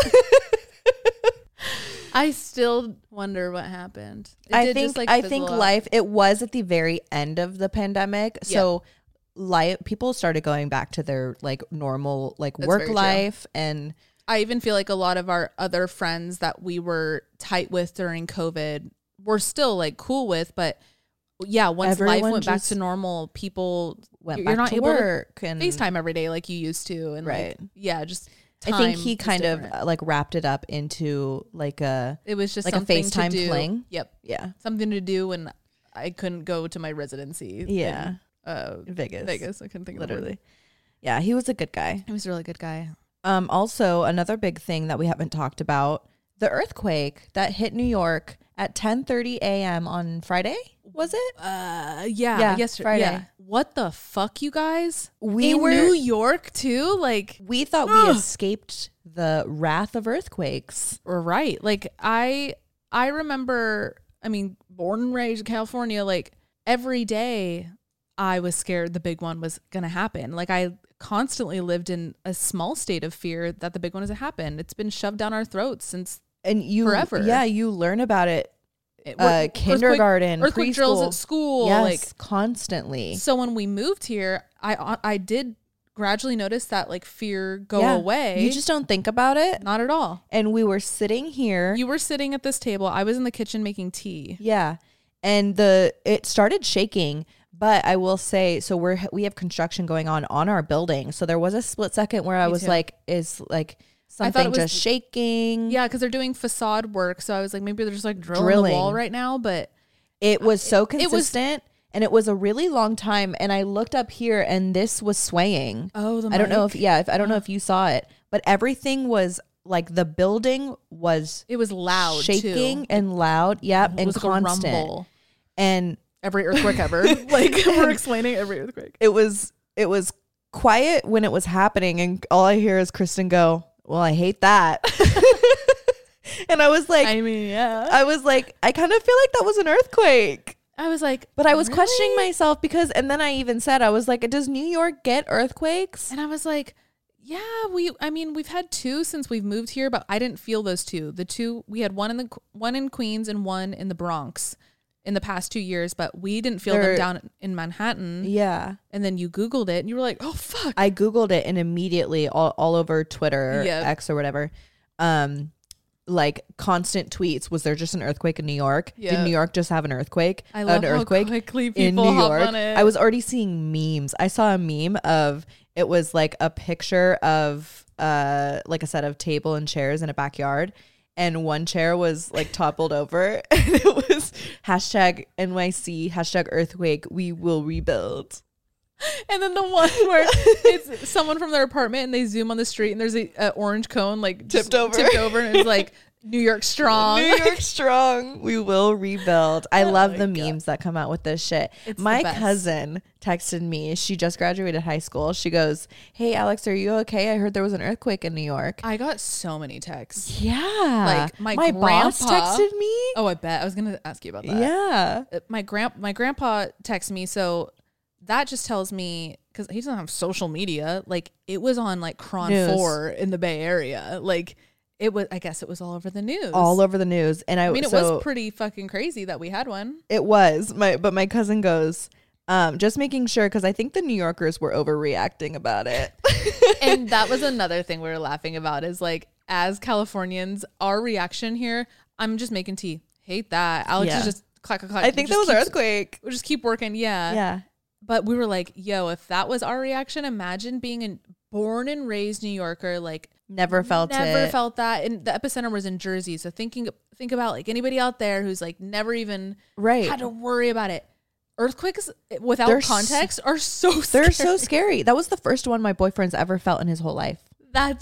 I still wonder what happened. It I did think just, like, I fizzle think out. life, it was at the very end of the pandemic. Yeah. So life, people started going back to their like normal like That's work very true. life. And I even feel like a lot of our other friends that we were tight with during COVID we're still like cool with, but yeah, once Everyone life went back just to normal, people went you're back not to able work to and FaceTime every day like you used to. And right. like, yeah, just I think time he is kind of different. uh, like wrapped it up into like a It was just like a something to FaceTime do. fling. Yep. Yeah. Something to do when I couldn't go to my residency. Yeah. In, uh, Vegas. Vegas. I couldn't think Literally. of the word. Yeah, he was a good guy. He was a really good guy. Um, also, another big thing that we haven't talked about, the earthquake that hit New York at ten thirty a.m. on Friday, was it? Uh, yeah, Yeah, yesterday. Friday. Yeah. What the fuck, you guys? We In were New York too. Like, we thought ugh. we escaped the wrath of earthquakes. we're right. Like, I I remember. I mean, born and raised in California. Like every day, I was scared the big one was gonna happen. Like I constantly lived in a small state of fear that the big one was gonna happen. It's been shoved down our throats since And you, forever. yeah, you learn about it. It, Uh, kindergarten, earthquake, earthquake drills preschool. at school. Yes, Like constantly. so, when we moved here, I I did gradually notice that like fear go Yeah. away. You just don't think about it. Not at all. And we were sitting here. You were sitting at this table. I was in the kitchen making tea. Yeah. And the it started shaking, but I will say, so we're we have construction going on on our building. So there was a split second where I Me was too. like, is like I thought something it was- just shaking? Yeah, because they're doing facade work. So I was like, maybe they're just like drilling, Drilling. the wall right now. But It was so It- it was- consistent and it was a really long time. And I looked up here and this was swaying. oh, the I don't know mic. if yeah, if I don't know if you saw it, but everything was like the building was it was loud, shaking too. and loud. Yep, It and was like a constant. rumble. And Every earthquake ever. Like we're explaining every earthquake. it was it was quiet when it was happening, and all I hear is Kristen go, "Well, I hate that." And I was like, I mean, yeah. I was like, I kind of feel like that was an earthquake. I was like, But I was really? questioning myself because, and then I even said, I was like, does New York get earthquakes? And I was like, yeah, we, I mean, we've had two since we've moved here, but I didn't feel those two. The two, we had one in the, one in Queens and one in the Bronx in the past two years, but we didn't feel They're- them down in Manhattan. Yeah. And then you Googled it and you were like, oh, fuck. I Googled it and immediately all, all over Twitter, Yep. X or whatever, um, like constant tweets. Was there just an earthquake in New York? Yeah. Did New York just have an earthquake? I love an how earthquake quickly in people New hop York. on it. I was already seeing memes. I saw a meme of, it was like a picture of uh like a set of table and chairs in a backyard. And one chair was like toppled over, and it was hashtag N Y C, hashtag earthquake, we will rebuild. And then the one where it's someone from their apartment and they zoom on the street and there's a, a orange cone like Tipped just over. tipped over and it's like New York strong. New York strong, we will rebuild. I Oh love my the God. memes that come out with this shit. It's the My best. cousin texted me. She just graduated high school. She goes, hey, Alex, are you okay? I heard there was an earthquake in New York. I got so many texts. Yeah. Like, my boss grandpa- texted me. Oh, I bet. I was going to ask you about that. Yeah. Uh, My grand my grandpa texted me, so that just tells me, because he doesn't have social media, like it was on like Cron News. four in the Bay Area. Like it was, I guess it was all over the news. All over the news. And I, I mean, it so was pretty fucking crazy that we had one. it was my, but my cousin goes, um, just making sure, because I think the New Yorkers were overreacting about it. And that was another thing we were laughing about is like, as Californians, our reaction here, I'm just making tea. Hate that. Alex Yeah. is just clack, clack, clack. I think that Just was an keeps- earthquake. We'll just keep working. Yeah. Yeah. But we were like, yo, if that was our reaction, imagine being a born and raised New Yorker, like Never felt never it. felt that. And the epicenter was in Jersey. So thinking, think about like anybody out there who's like never even Right. had to worry about it. Earthquakes without They're s- context are so scary. They're so scary. That was the first one my boyfriend's ever felt in his whole life. That's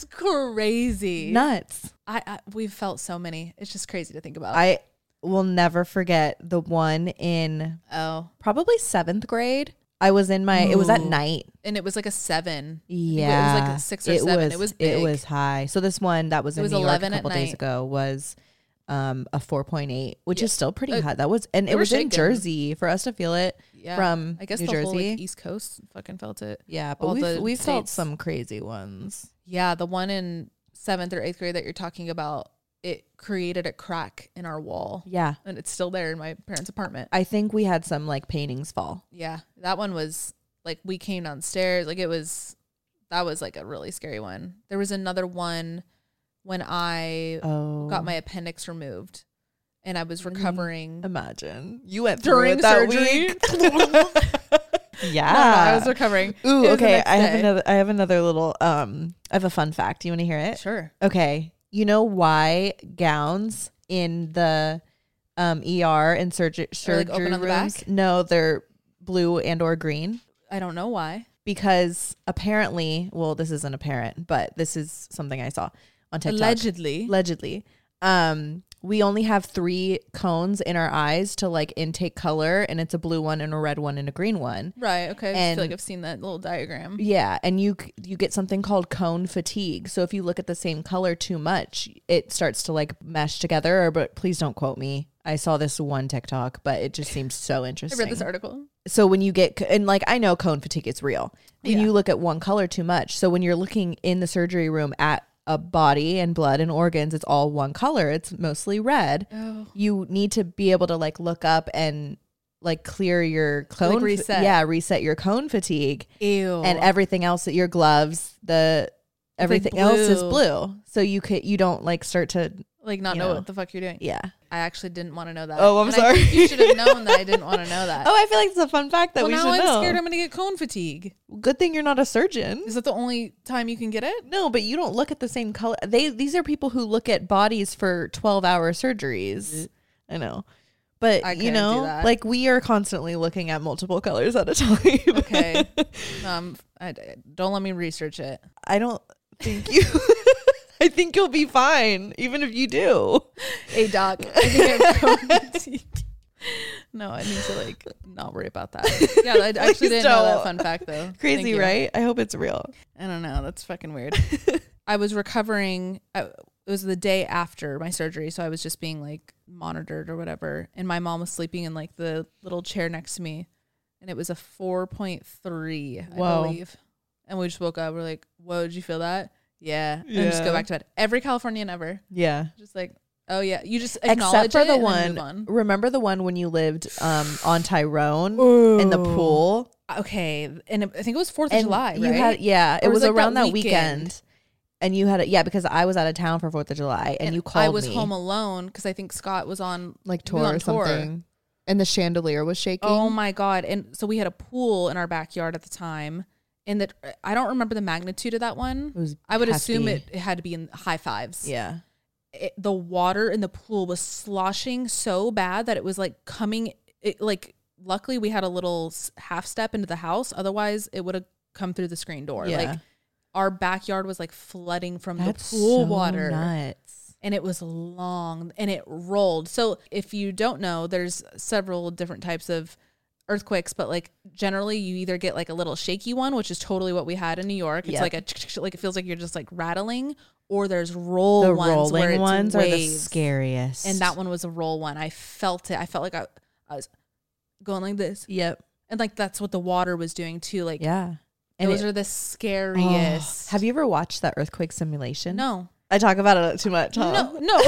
crazy. Nuts. I, I we've felt so many. It's just crazy to think about. I will never forget the one in oh, probably seventh grade. I was in my, it was at Ooh. night. and it was like a seven. Yeah. it was like a six or seven. It was big. It was high. So this one that was It in was New York a eleven at couple days night. ago was um a four point eight, which Yeah. is still pretty Uh, high. That was, and they it were was in shaking. Jersey for us to feel it Yeah. from I guess New the whole Jersey. like East Coast fucking felt it. Yeah, but all we've, the we've felt states. some crazy ones. Yeah, the one in seventh or eighth grade that you're talking about, it created a crack in our wall, Yeah. and it's still there in my parents' apartment. I think we had some like paintings fall. Yeah, that one was like we came downstairs, like it was that was like a really scary one. There was another one when I Oh. got my appendix removed, and I was recovering. Imagine. You went During through it that surgery? week. Yeah. No, no, I was recovering. Ooh, It was the okay. next I have day. another I have another little um I have a fun fact. Do you want to hear it? Sure. Okay. You know why gowns in the um E R and surgery surgery like, open on the rooms? back? No, they're blue and or green. I don't know why. Because apparently, well, this isn't apparent, but this is something I saw on TikTok. Allegedly. Allegedly. Um, we only have three cones in our eyes to like intake color, and it's a blue one and a red one and a green one. Right. Okay. I just And- feel like I've seen that little diagram. Yeah, and you c- you get something called cone fatigue. So if you look at the same color too much, it starts to like mesh together. Or, but please don't quote me. I saw this one TikTok, but it just seems so I interesting. read this article. So when you get, and like I know cone fatigue is real. When Yeah. you look at one color too much. So when you're looking in the surgery room at a body and blood and organs, it's all one color. It's mostly red. Oh. You need to be able to like look up and like clear your cone. Like reset. Yeah, reset your cone fatigue. Ew. And everything else, that your gloves, the everything like else is blue. blue. So you could you don't like start to like not you know know. what the fuck you're doing. yeah. I actually didn't want to know that. Oh, I'm And sorry. I think you should have known that I didn't want to know that. Oh, I feel like it's a fun fact that well, we now should I'm know. scared I'm gonna get cone fatigue. Good thing you're not a surgeon. Is that the only time you can get it? No, but you don't look at the same color. They these are people who look at bodies for twelve hour surgeries. I know. But I you couldn't know, do that. like we are constantly looking at multiple colors at a time. Okay. um, I, don't let me research it. I don't think you I think you'll be fine, even if you do. Hey, doc. I think I have cone fatigue. No, I need to like not worry about that. Yeah, I actually Please didn't know that don't. fun fact though. Thank Crazy, you. right? I hope it's real. I don't know. That's fucking weird. I was recovering. I, it was the day after my surgery, so I was just being like monitored or whatever. And my mom was sleeping in like the little chair next to me, and it was a four point three, I Whoa. believe. And we just woke up. We're like, "Whoa, did you feel that?" Yeah. And just go Yeah. back to bed. Every Californian ever, Yeah. just like, Oh yeah, you just acknowledge Except for it the and then one, move on. remember the one when you lived um, on Tyrone Ooh. in the pool? Okay, and it, I think it was Fourth of And July, you right? had, yeah, it Or was, was like around that that weekend. weekend. And you had it, yeah, because I was out of town for Fourth of July, and, and you called me. I was me. home alone because I think Scott was on like he tour was on or something, tour. and the chandelier was shaking. Oh my god! And so we had a pool in our backyard at the time, and that I don't remember the magnitude of that one. It was I would hefty. assume it, it had to be in high fives. Yeah. It, the water in the pool was sloshing so bad that it was like coming. It like luckily we had a little half step into the house. Otherwise, it would have come through the screen door. Yeah. Like our backyard was like flooding from That's the pool so water. Nuts. And it was long and it rolled. So if you don't know, there's several different types of earthquakes, but like generally you either get like a little shaky one, which is totally what we had in New York. It's Yep. like a like it feels like you're just like rattling, or there's roll The ones rolling where it's ones are the waves. scariest. And that one was a roll one. I felt it. I felt like I, I was going like this. Yep. And like that's what the water was doing too. Like Yeah. And those it, are the scariest. Oh, have you ever watched that earthquake simulation? No. I talk about it too much, huh? No, no.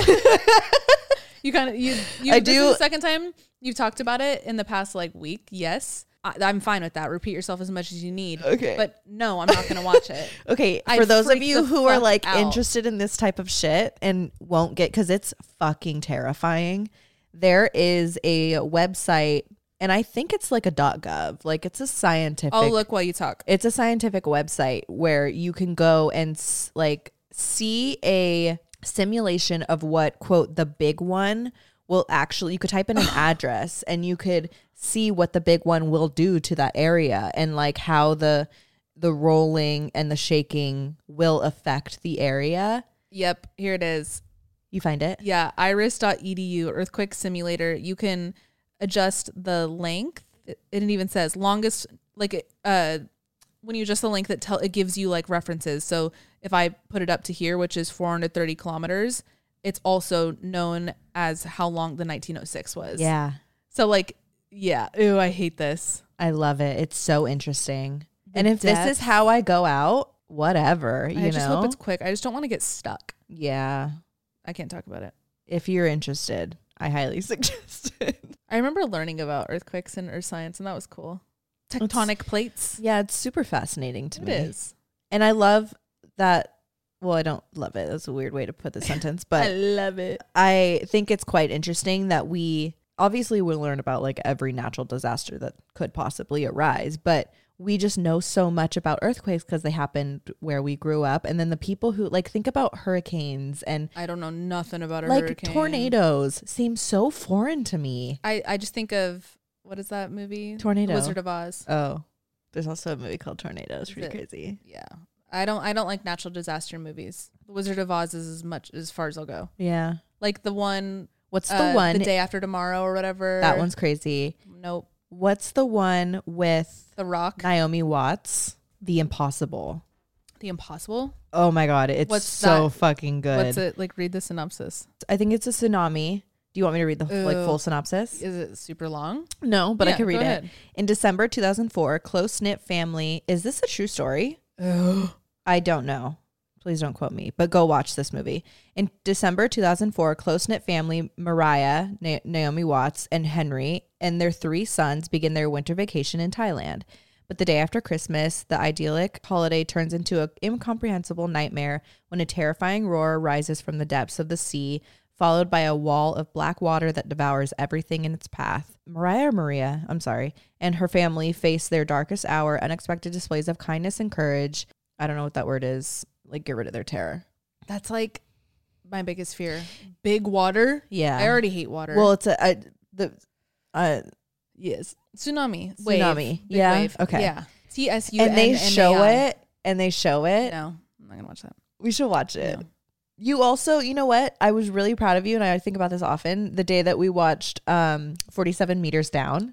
You kind of you. you I this do- is the second time you've talked about it in the past like week. Yes, I, I'm fine with that. Repeat yourself as much as you need. Okay. But no, I'm not going to watch it. Okay, I for those of freaked you the who are fuck like out. interested in this type of shit and won't get, because it's fucking terrifying, there is a website, and I think it's like a .gov, like it's a scientific. I'll look while you talk. It's a scientific website where you can go and s- like see a simulation of what, quote, the big one will actually, you could type in an address and you could see what the big one will do to that area, and like how the the rolling and the shaking will affect the area. Yep, here it is. You find it? Yeah, iris dot e d u earthquake simulator. You can adjust the length. It, it even says longest, like uh when you adjust the length, it tell it gives you like references. So if I put it up to here, which is four hundred thirty kilometers, it's also known as how long the nineteen oh six was. Yeah. So like, yeah. Ooh, I hate this. I love it. It's so interesting. The and if this depth. is how I go out, whatever, you I just know? hope it's quick. I just don't want to get stuck. Yeah. I can't talk about it. If you're interested, I highly suggest it. I remember learning about earthquakes and earth science, and that was cool. Tectonic plates. Yeah, it's super fascinating to It me. is. And I love that. Well, I don't love it. That's a weird way to put the sentence, I but love it. I think it's quite interesting that we obviously will learn about like every natural disaster that could possibly arise, but we just know so much about earthquakes because they happened where we grew up. And then the people who like think about hurricanes and I don't know nothing about a like hurricane. tornadoes seem so foreign to me. I, I just think of, what is that movie? Tornado. Wizard of Oz. Oh, there's also a movie called Tornado. It's Is pretty it? crazy. Yeah. I don't I don't like natural disaster movies. The Wizard of Oz is as much as far as I'll go. Yeah. Like the one What's uh, the one? The Day After Tomorrow or whatever. That one's crazy. Nope. What's the one with The Rock. Naomi Watts? The Impossible. The Impossible. Oh my God. It's What's so that? fucking good. What's it like? Read the synopsis. I think it's a tsunami. Do you want me to read the like Ooh. full synopsis? Is it super long? No, but I Yeah, can read go it. ahead. In December two thousand four, close-knit family. Is this a true story? Oh. I don't know. Please don't quote me, but go watch this movie. In December two thousand four, close-knit family Mariah, Na- Naomi Watts, and Henry and their three sons begin their winter vacation in Thailand. But the day after Christmas, the idyllic holiday turns into an incomprehensible nightmare when a terrifying roar rises from the depths of the sea, followed by a wall of black water that devours everything in its path. Mariah or Maria, I'm sorry, and her family face their darkest hour, unexpected displays of kindness and courage. I don't know what that word is. Like, get rid of their terror. That's like my biggest fear. Big water. Yeah. I already hate water. Well, it's a, a the uh yes. Tsunami. Wave. Tsunami. Big Yeah? Wave. Okay. Yeah. T S U N N and A I. they show it and they show it. No, I'm not gonna watch that. We should watch it. No. You also, you know what? I was really proud of you, and I think about this often. The day that we watched um forty-seven Meters Down.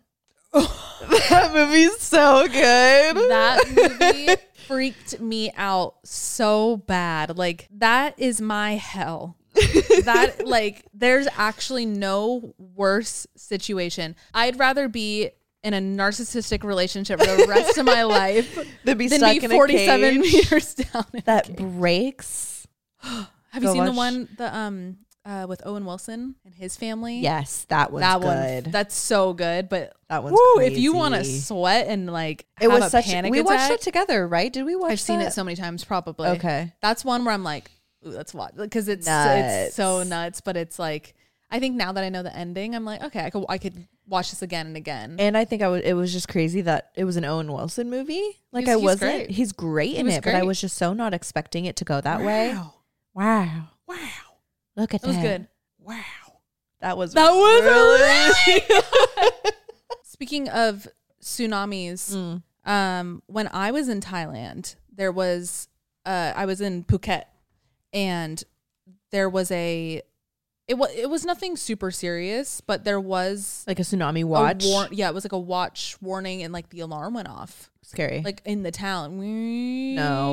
That movie's so good. That movie freaked me out so bad. Like, that is my hell. That, like, there's actually no worse situation. I'd rather be in a narcissistic relationship for the rest of my life They'd be than stuck be in forty-seven a cage meters down. in a that cage. breaks. Have Go you seen the watch- one, the um uh, with Owen Wilson and his family. Yes, that one's that good. One, that's so good. But that one's woo, crazy. if you want to sweat and like it have was a such. panic We attack, watched it together, right? Did we watch? I've seen that? it so many times, probably. Okay, that's one where I'm like, ooh, let's watch because it's nuts. it's so nuts. But it's like, I think now that I know the ending, I'm like, okay, I could I could watch this again and again. And I think I was. It was just crazy that it was an Owen Wilson movie. Like He's- I he's wasn't. great. He's great in was it, but I great. was just so not expecting it to go that wow. way. Wow! Wow, Look at that was that. good. Wow. That was That was really. really Speaking of tsunamis, Mm. um, when I was in Thailand, there was uh, I was in Phuket, and there was a it was it was nothing super serious, but there was Like a tsunami a watch. war- yeah, it was like a watch warning, and like the alarm went off, Scary. like in the town. No.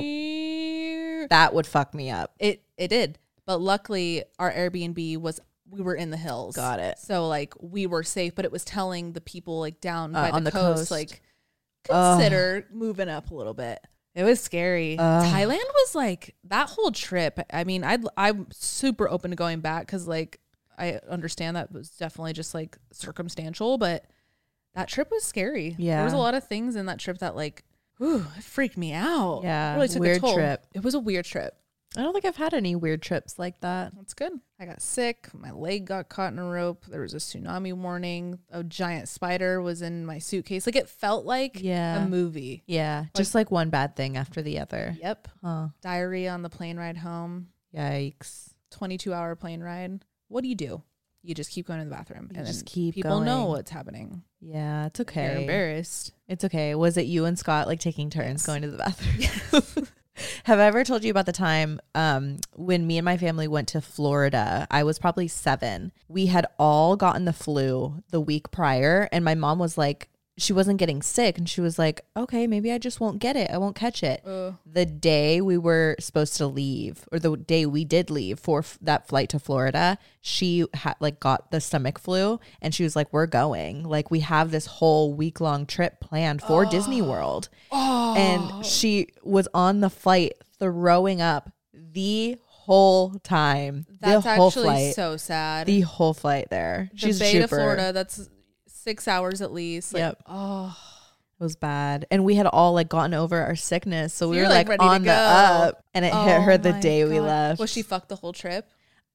That would fuck me up. It it did, but luckily our Airbnb was we were in the hills. Got it. So like we were safe, but it was telling the people like down Uh, by on the, the coast, coast. like Ugh. consider moving up a little bit. It was scary. Ugh. Thailand was like that whole trip. I mean, I I'm super open to going back because like I understand that was definitely just like circumstantial, but that trip was scary. Yeah. there was a lot of things in that trip that like, whew, it freaked me out. Yeah, it really took weird a toll. trip. It was a weird trip. I don't think I've had any weird trips like that. That's good. I got sick. My leg got caught in a rope. There was a tsunami warning. A giant spider was in my suitcase. Like it felt like Yeah. a movie. Yeah, just like one bad thing after the other. Yep. Huh. Diarrhea on the plane ride home. Yikes. twenty-two hour plane ride. What do you do? You just keep going to the bathroom. You and just then keep people know going. what's happening. Yeah, it's You're okay. embarrassed. It's okay. Was it you and Scott like taking turns Yes. going to the bathroom? Have I ever told you about the time um, when me and my family went to Florida? I was probably seven. We had all gotten the flu the week prior, and my mom was like, she wasn't getting sick, and she was like, okay, maybe I just won't get it. I won't catch it. Uh, The day we were supposed to leave, or the day we did leave for f- that flight to Florida, she had like got the stomach flu, and she was like, we're going. Like, we have this whole week long trip planned for Oh. Disney World. oh. And she was on the flight throwing up the whole time. that's the whole actually flight. so sad. The whole flight there. the She's a Bay to trooper. Florida, that's six hours at least. Like, Yep. Oh. It was bad. And we had all like gotten over our sickness. So we You're, were like, like, ready to on the go. up. And it hit Oh her the my day we God. left. Was she fucked the whole trip?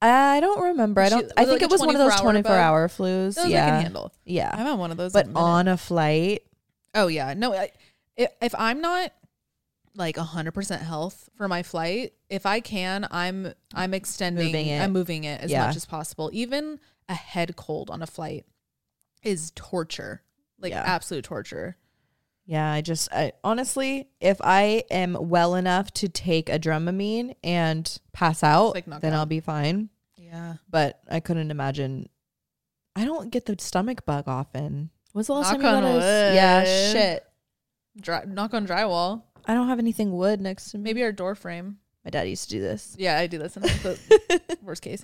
I don't remember. I Was she- don't. was I it think like a it was one of those twenty-four hour twenty-four hour flus. Those I yeah, can handle. yeah. I've had one of those. But in a minute. on a flight, Oh yeah, no. I, if, if I'm not like a hundred percent health for my flight, if I can, I'm I'm extending. Moving it. I'm moving it as Yeah. much as possible. Even a head cold on a flight is torture, like Yeah. absolute torture. yeah. I just, I honestly, if I am well enough to take a Dramamine and pass out, like knock then out. I'll be fine. Yeah. But I couldn't imagine. I don't get the stomach bug often. When's the last Knock time you on got a- wood. Yeah, shit. Dry, knock on drywall. I don't have anything wood next to me. Maybe our door frame. My dad used to do this. Yeah, I do this in the worst case.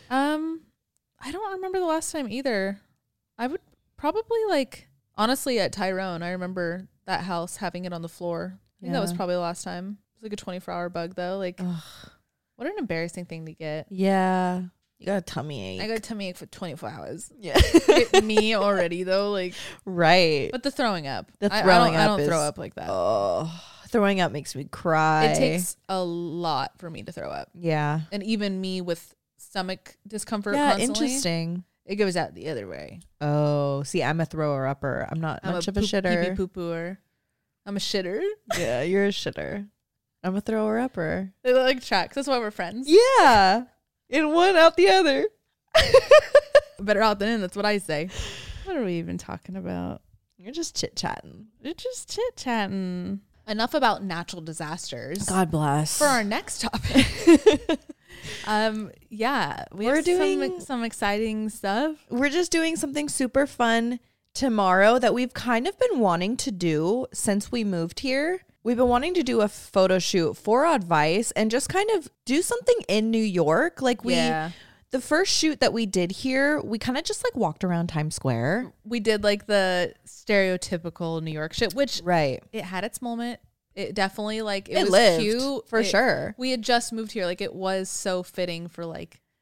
Um, I don't remember the last time either. I would probably like honestly at Tyrone. I remember that house having it on the floor. I think that was Yeah. probably the last time. It was like a twenty-four hour bug though. Like, Ugh. what an embarrassing thing to get. Yeah. You got a tummy ache. I got a tummy ache for twenty-four hours. yeah. Hit me already though. Like, right. but the throwing up. The I- throwing I, up don't, I don't is- throw up like that. Oh, throwing up makes me cry. It takes a lot for me to throw up, Yeah. and even me with stomach discomfort. Yeah, constantly, interesting. It goes out the other way. Oh, see, I'm a thrower upper. I'm not I'm much a of a poop, shitter. pee poo-pooer. I'm a shitter. Yeah, you're a shitter. I'm a thrower upper. They look like tracks. That's why we're friends. Yeah. In one out the other. Better out than in. That's what I say. What are we even talking about? You're just chit chatting. We're just chit chatting. Enough about natural disasters. God bless. For our next topic. um. Yeah, we We're have doing- some, some exciting stuff. We're just doing something super fun tomorrow that we've kind of been wanting to do since we moved here. We've been wanting to do a photo shoot for Advice and just kind of do something in New York. Like we, Yeah. the first shoot that we did here, we kind of just like walked around Times Square. We did like the stereotypical New York shit, which Right. it had its moment. It definitely like it, It was lived, cute for It- sure. We had just moved here, like it was so fitting for like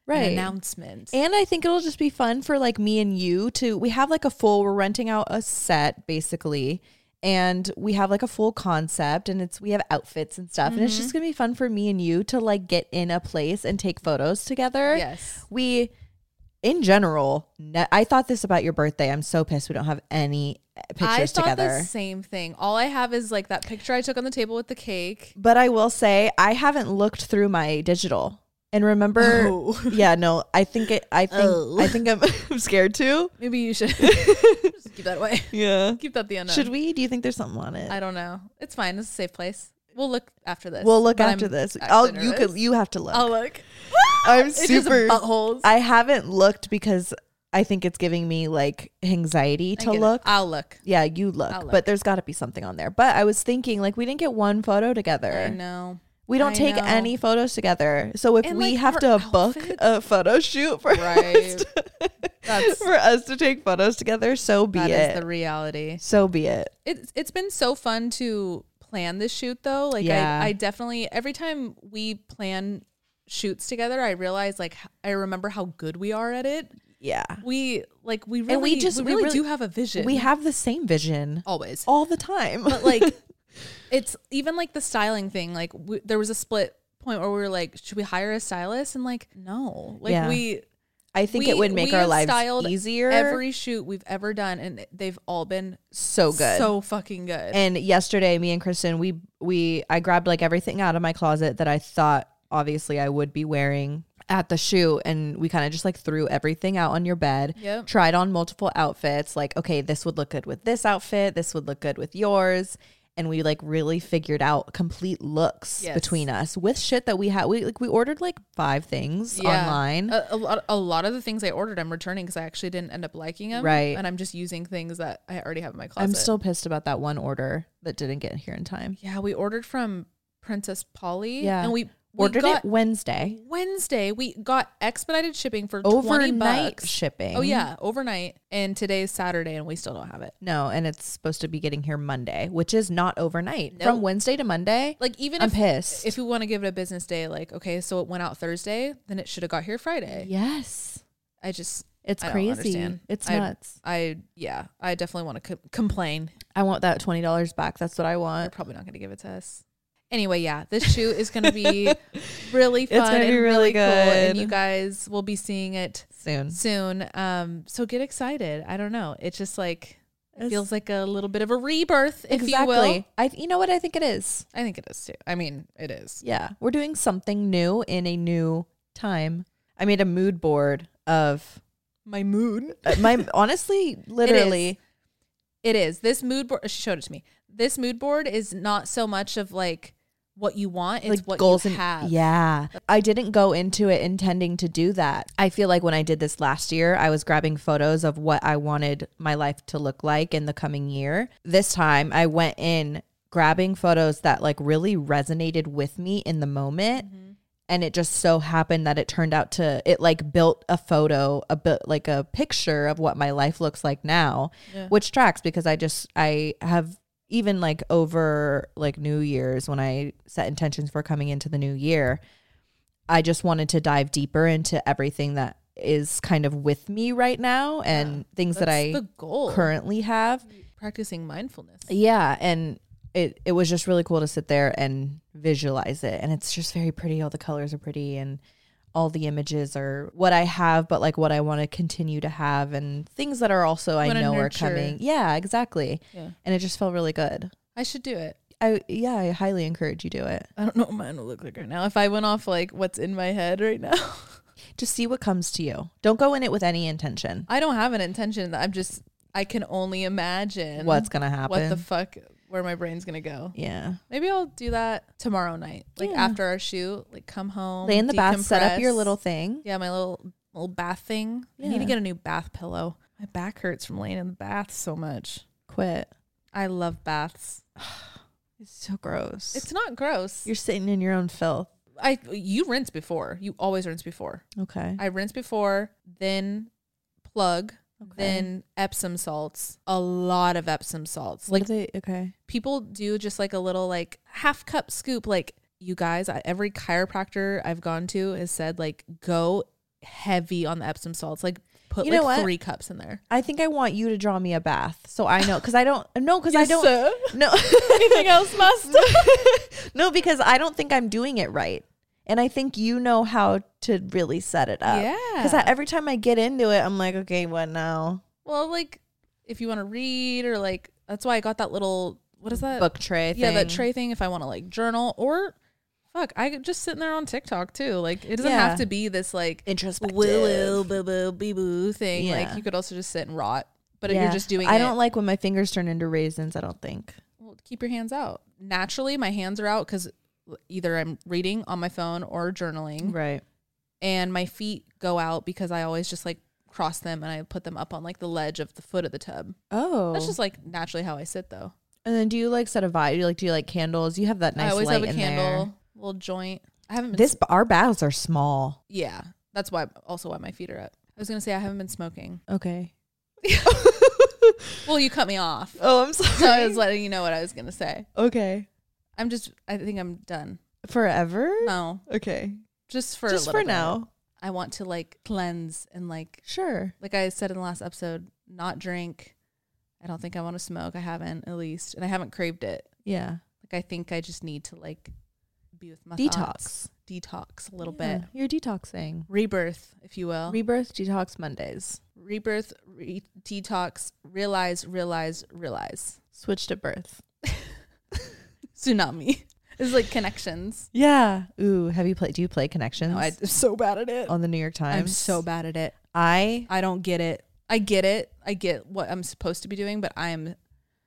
Right. an announcement. And I think it'll just be fun for like me and you to, we have like a full, we're renting out a set basically. And we have like a full concept and it's, we have outfits and stuff. Mm-hmm. And it's just going to be fun for me and you to like get in a place and take photos together. Yes. We, in general, ne- I thought this about your birthday. I'm so pissed we don't have any pictures I thought together. the same thing. All I have is like that picture I took on the table with the cake. But I will say I haven't looked through my digital. And remember, oh. yeah, no, I think it, I think, oh. I think I'm, I'm scared too. Maybe you should just keep that away. Yeah. Keep that the unknown. Should we? Do you think there's something on it? I don't know. It's fine. It's a safe place. We'll look after this. We'll look after I'm this. I'll, you could, you have to look. I'll look. I'm it's super, just buttholes. I haven't looked because I think it's giving me like anxiety to look. It. I'll look. Yeah, you look, look. But there's got to be something on there. But I was thinking like we didn't get one photo together. I know. We don't I take know. any photos together. So if and we like have to outfits? book a photo shoot for, right. us to, That's, for us to take photos together, so be that it. That is the reality. So be it. It's It's been so fun to plan this shoot though. Like yeah. I, I definitely, every time we plan shoots together, I realize like, I remember how good we are at it. Yeah. We like, we really, and we just we really, really do have a vision. We have the same vision. Always. All the time. But like, it's even like the styling thing. Like we, there was a split point where we were like, should we hire a stylist? And like, no, like yeah. we, I think we, it would make our lives easier. Every shoot we've ever done, and they've all been so good, so fucking good. And yesterday, me and Kristen, we we I grabbed like everything out of my closet that I thought obviously I would be wearing at the shoot, and we kind of just like threw everything out on your bed. Yep. Tried on multiple outfits. Like, okay, this would look good with this outfit. This would look good with yours. And we like really figured out complete looks yes. between us with shit that we had. We like we ordered like five things yeah. online. A, a lot, a lot of the things I ordered, I'm returning because I actually didn't end up liking them. Right, and I'm just using things that I already have in my closet. I'm still pissed about that one order that didn't get here in time. Yeah, we ordered from Princess Polly. Yeah, and we. We ordered it Wednesday. Wednesday. We got expedited shipping for overnight twenty bucks. shipping. Oh yeah, overnight. And today's Saturday and we still don't have it. No, and it's supposed to be getting here Monday, which is not overnight. Nope. From Wednesday to Monday. Like even I'm if, pissed. If we want to give it a business day, like, okay, so it went out Thursday, then it should have got here Friday. Yes. I just It's I crazy. It's I, nuts. I yeah, I definitely want to co- complain. I want that twenty dollars back. That's what I want. They're probably not going to give it to us. Anyway, yeah, this shoot is going to be really fun it's gonna and be really, really good. cool, and you guys will be seeing it soon. Soon. Um, so get excited. I don't know. It's just like it it's, feels like a little bit of a rebirth, if exactly. you will. I, you know what I think it is. I think it is too. I mean, it is. Yeah, we're doing something new in a new time. I made a mood board of my mood. uh, my honestly, literally, it is. it is. This mood board. She showed it to me. This mood board is not so much of like what you want, it's like what goals you have. And, yeah. I didn't go into it intending to do that. I feel like when I did this last year, I was grabbing photos of what I wanted my life to look like in the coming year. This time I went in grabbing photos that like really resonated with me in the moment. Mm-hmm. And it just so happened that it turned out to, it like built a photo, a bit like a picture of what my life looks like now, yeah. which tracks because I just, I have even like over like New Year's when I set intentions for coming into the new year, I just wanted to dive deeper into everything that is kind of with me right now and yeah, things that I the goal. currently have. Practicing mindfulness. Yeah. And it, it was just really cool to sit there and visualize it. And it's just very pretty. All the colors are pretty and all the images are what I have, but like what I want to continue to have and things that are also I know are coming. Yeah, exactly. Yeah. And it just felt really good. I should do it. I yeah, I highly encourage you do it. I don't know what mine will look like right now. If I went off like what's in my head right now. Just see what comes to you. Don't go in it with any intention. I don't have an intention. I'm just I can only imagine what's gonna happen. What the fuck where my brain's gonna go. Yeah. Maybe I'll do that tomorrow night. Like yeah. after our shoot, like come home. Lay in the bath, set up your little thing. Yeah, my little little bath thing. Yeah. I need to get a new bath pillow. My back hurts from laying in the bath so much. Quit. I love baths. It's so gross. It's not gross. You're sitting in your own filth. I you rinse before. You always rinse before. Okay. I rinse before, then plug. Okay. Then Epsom salts, a lot of Epsom salts. What like they, okay, people do just like a little like half cup scoop. Like you guys, I, every chiropractor I've gone to has said like go heavy on the Epsom salts. Like put You know like what? three cups in there. I think I want you to draw me a bath so I know, because I don't no because I Yes, don't sir. no Anything else, master? no because I don't think I'm doing it right, and I think you know how to really set it up. Yeah. Because every time I get into it, I'm like, okay, what now? Well, like if you want to read or like that's why I got that little what is that Book tray. Yeah, thing. that tray thing. If I want to like journal or fuck, I could just sitting there on TikTok too. Like it doesn't Yeah. have to be this like Introspective. woo woo boo boo bee boo thing. Yeah. Like you could also just sit and rot. But if Yeah. you're just doing I it, don't like when my fingers turn into raisins. I don't think. well, keep your hands out. Naturally, my hands are out because either I'm reading on my phone or journaling, Right. and my feet go out because I always just like cross them and I put them up on like the ledge of the foot of the tub. Oh. That's just like naturally how I sit though. And then do you like set a vibe? Do you like do you like candles? You have that nice I always light have a in candle, there. little joint. I haven't been This our baths are small. Yeah, that's why. Also, why my feet are up. I was gonna say I haven't been smoking. Okay. Well, you cut me off, Oh, I'm sorry. so I was letting you know what I was gonna say. Okay. I'm just. I think I'm done. Forever? No, Okay. just for Just a for little bit. now. I want to like cleanse and like, Sure. like I said in the last episode, not drink. I don't think I want to smoke. I haven't, at least, and I haven't craved it. Yeah. Like I think I just need to like be with my Detox. thoughts. Detox a little Yeah, bit. You're detoxing. Rebirth, if you will. Rebirth detox Mondays. Rebirth, re- detox, realize, realize, realize. Switch to birth. Tsunami. It's like connections. Yeah. Ooh, have you played do you play Connections? No, I'm so bad at it. on the New York Times? I'm so bad at it. I I don't get it. I get it. I get what I'm supposed to be doing, but I am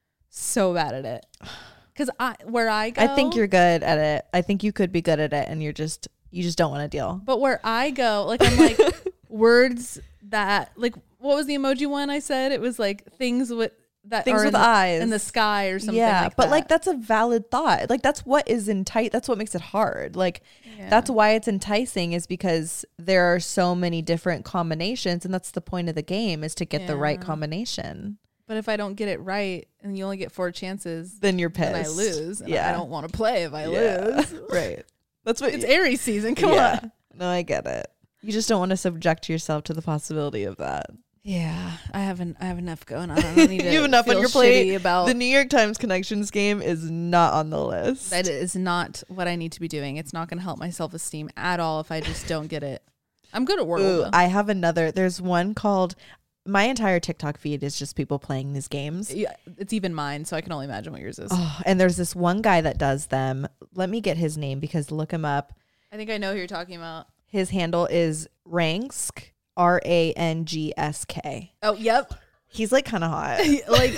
so bad at it. Because I, where I go, I think you're good at it. I think you could be good at it, and you're just you just don't want to deal. But where I go, like I'm like words that, like, what was the emoji one I said? It was like things with that Things are with in the, eyes in the sky or something. Yeah, like but that. like that's a valid thought. Like that's what is entice. That's what makes it hard. Like Yeah. that's why it's enticing, is because there are so many different combinations, and that's the point of the game, is to get the right Yeah. combination. But if I don't get it right, and you only get four chances, Then you're pissed. then I lose. And yeah, I don't want to play if I Yeah. lose. right. That's what It's you, Aries season. Come yeah. on. No, I get it. You just don't want to subject yourself to the possibility of that. Yeah, I haven't. I have enough going on. I don't need to. You have enough on feel your plate. shitty about The New York Times Connections game is not on the list. that. Is not what I need to be doing. It's not going to help my self esteem at all if I just don't get it. I'm good at Wordle. Ooh, though. I have another. There's one called. My entire TikTok feed is just people playing these games. Yeah, it's even mine, so I can only imagine what yours is. Oh, and there's this one guy that does them. Let me get his name, because look him up. I think I know who you're talking about. His handle is Rangsk, R A N G S K. Oh, yep. He's like kind of hot. Like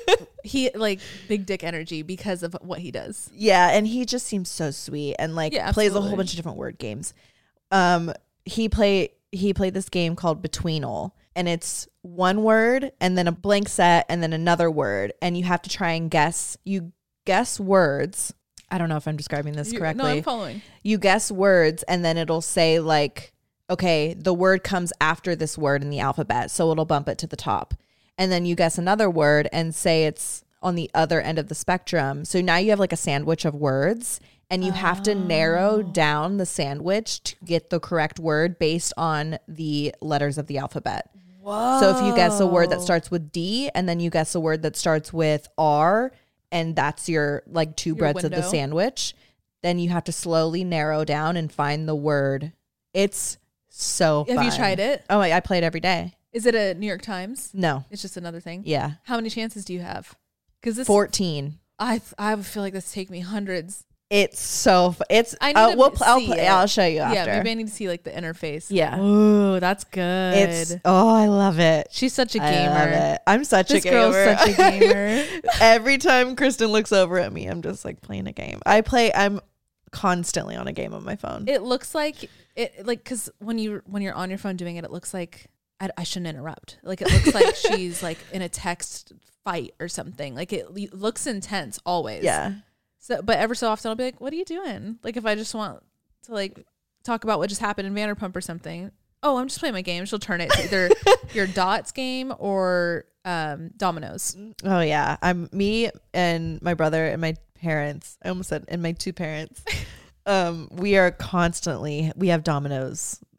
he like big dick energy because of what he does. Yeah, and he just seems so sweet, and like Yeah, plays a absolutely. whole bunch of different word games. Um, he play he played this game called Betweenal, and it's one word and then a blank set and then another word, and you have to try and guess. You guess words. I don't know if I'm describing this You- correctly. No, I'm following. You guess words, and then it'll say like, okay, the word comes after this word in the alphabet, so it'll bump it to the top. And then you guess another word and say it's on the other end of the spectrum. So now you have like a sandwich of words, and you have to narrow down the sandwich to get the correct word based on the letters of the alphabet. Whoa. So if you guess a word that starts with D, and then you guess a word that starts with R, and that's your like two breads of the window. sandwich, then you have to slowly narrow down and find the word. It's so Have fun. you tried it? Oh, I, I play it every day. Is it a New York Times? No. It's just another thing. Yeah. How many chances do you have? Because this, fourteen. I I feel like this take me hundreds. It's so fu- it's I need uh, to we'll pl- I'll, see play, it. I'll show you after. Yeah, maybe I need to see like the interface. Yeah. Ooh, that's good. It's oh, I love it. She's such a I gamer. love it. I'm such This a gamer. girl's such a gamer. Every time Kristen looks over at me, I'm just like playing a game. I play. I'm constantly on a game on my phone. It looks like it like because when you when you're on your phone doing it, it looks like I, I shouldn't interrupt. Like it looks like she's like in a text fight or something. Like it le- looks intense always. yeah. So, but ever so often I'll be like, "What are you doing?" Like if I just want to like talk about what just happened in Vanderpump or something. Oh, I'm just playing my game. She'll turn it to either your dots game or um, dominoes. Oh yeah. I'm me and my brother and my parents. I almost said and my two parents. um, we are constantly we have dominoes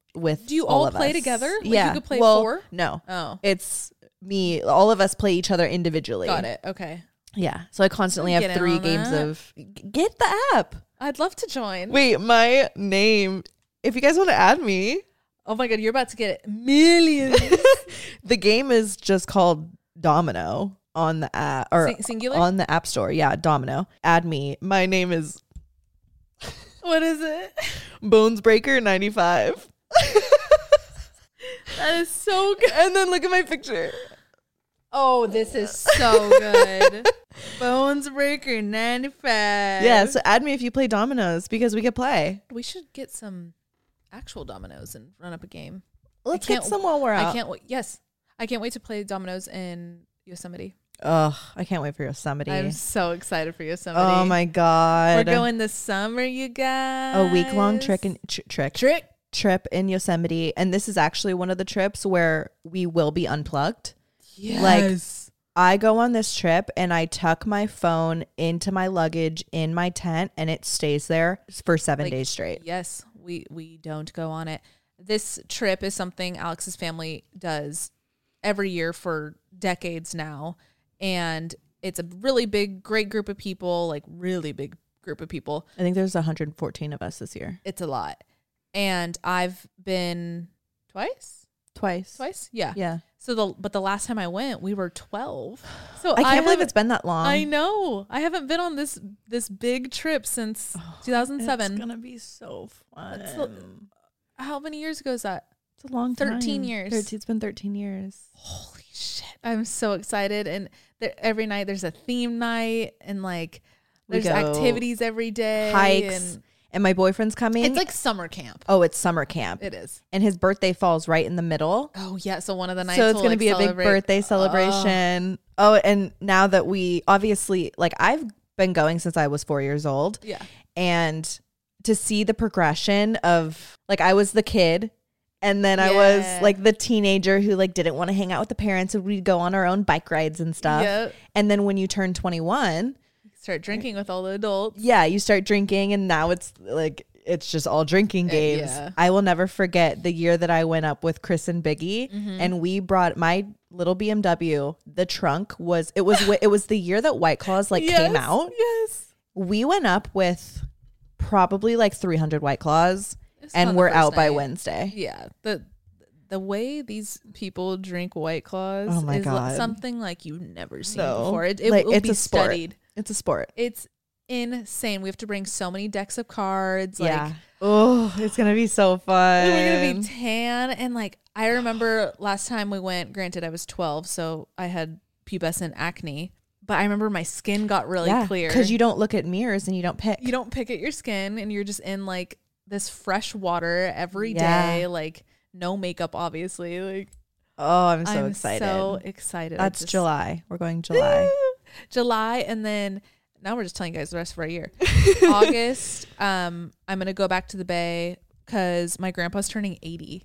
with Do you all all of play us. together? Like, yeah. you could play well, four? No. Oh, It's me. All of us play each other individually. got it. Okay. Yeah. So I constantly Get have in three on games that. of get the app. I'd love to join. Wait, my name. If you guys want to add me, Oh my God, you're about to get millions. the game is just called Domino on the app or Sing- singular? on the App Store. Yeah, Domino. Add me. My name is What is it? Bonesbreaker ninety-five. That is so good. And then look at my picture. Oh, this is so good. Bones Breaker ninety-five. Yeah, so add me if you play dominoes because we could play. We should get some actual dominoes and run up a game. Let's can't- get some while we're out. I can't wait. Yes. I can't wait to play dominoes in Yosemite. Ugh, I can't wait for Yosemite. I'm so excited for Yosemite. Oh my god. We're going this summer, you guys. a week long trick and tr- trick trick. trip in Yosemite, and this is actually one of the trips where we will be unplugged. Yes. I go on this trip and I tuck my phone into my luggage in my tent and it stays there for seven Like, days straight. Yes, we we don't go on it. This trip is something Alex's family does every year for decades now, and it's a really big, great group of people, like really big group of people. I think there's one hundred fourteen of us this year. It's a lot, and I've been twice, Twice. twice, yeah. Yeah. So the but the last time I went, we were twelve. So I can't believe haven't- it's been that long. I know. I haven't been on this this big trip since two thousand seven. It's gonna be so fun. It's l- How many years ago is that? It's a long time. thirteen years. thirteen, it's been thirteen years. Holy shit. I'm so excited. And there, every night there's a theme night and like We there's go activities every day. Hikes. And And my boyfriend's coming. it's like summer camp. oh, it's summer camp. It is. And his birthday falls right in the middle. Oh yeah. So one of the nights. So it's we'll, going like, to be a big celebrate- birthday celebration. Oh. and now that we obviously, like, I've been going since I was four years old. Yeah. And to see the progression of, like, I was the kid. And then I Yeah. was like the teenager who like didn't want to hang out with the parents. So we'd go on our own bike rides and stuff. Yep. And then when you turn twenty-one, Start drinking with all the adults. yeah, you start drinking, and now it's like it's just all drinking Uh, games. yeah. I will never forget the year that I went up with Chris and Biggie, Mm-hmm. and we brought my little B M W. The trunk was it was wi- it was the year that White Claws like came Yes, out. Yes. We went up with probably like three hundred White Claws, It's and fun the we're first out by night. Wednesday. Yeah. The the way these people drink White Claws Oh my is li- God. something like you've never seen No. before. It, it Like, will it's be a sport. studied. It's a sport. It's insane. We have to bring so many decks of cards. yeah. Like, Oh, it's gonna be so fun. we're gonna be tan. And like, I remember last time we went. Granted, I was twelve, so I had pubescent acne. But I remember my skin got really clear because you don't look at mirrors and you don't pick. you don't pick at your skin, and you're just in like this fresh water every Yeah. day. Like no makeup, obviously. Like Oh, I'm so I'm excited. so excited. I That's just- July. We're going July. July, and then now we're just telling you guys the rest of our year. August, um, I'm gonna go back to the Bay because my grandpa's turning eighty,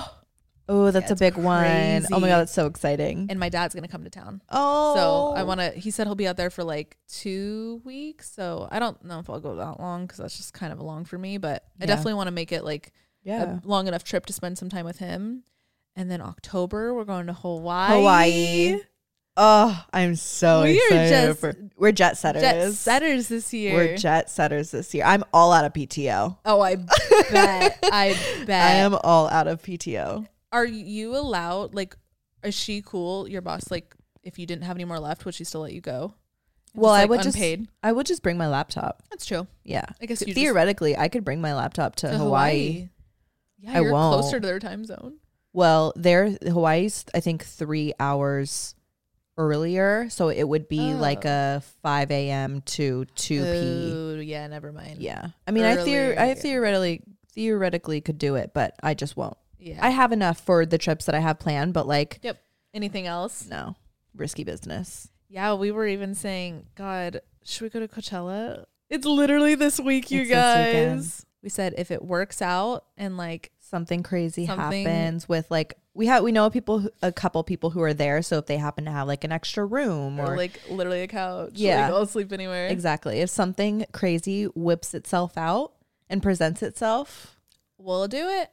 Oh, that's Yeah, a it's big one. Oh my crazy. god, that's so exciting. and my dad's gonna come to town. Oh, So I want to. He said he'll be out there for like two weeks. So I don't know if I'll go that long because that's just kind of long for me. But I Yeah. definitely want to make it like yeah. a long enough trip to spend some time with him. And then October, we're going to Hawaii. Hawaii. Oh, I'm so We are excited. just for, we're jet setters. Jet setters this year. We're jet setters this year. I'm all out of P T O. oh, I bet. I bet. I am all out of P T O. Are you allowed, like, is she cool, your boss, like, if you didn't have any more left, would she still let you go? Well, Just, I like, would unpaid? just I would just bring my laptop. That's true. Yeah. I guess you just- theoretically I could bring my laptop to, To Hawaii. Yeah, I you're won't. closer to their time zone. Well, there Hawaii's I think three hours earlier, so it would be like Oh. a five a.m. to two p. Oh, yeah, never mind. Yeah, I mean, I theor- Earlier, I yeah. theoretically theoretically could do it, but I just won't. Yeah. I have enough for the trips that I have planned, but like, Yep. Anything else? no, risky business. Yeah, we were even saying, God, should we go to Coachella? It's literally this week, you It's this weekend. guys. We said if it works out and like, Something crazy Something- happens with like we have we know people who- a couple people who are there, so if they happen to have like an extra room or, or like literally a couch. Yeah. Like, I'll sleep anywhere. exactly, if something crazy whips itself out and presents itself, We'll do it.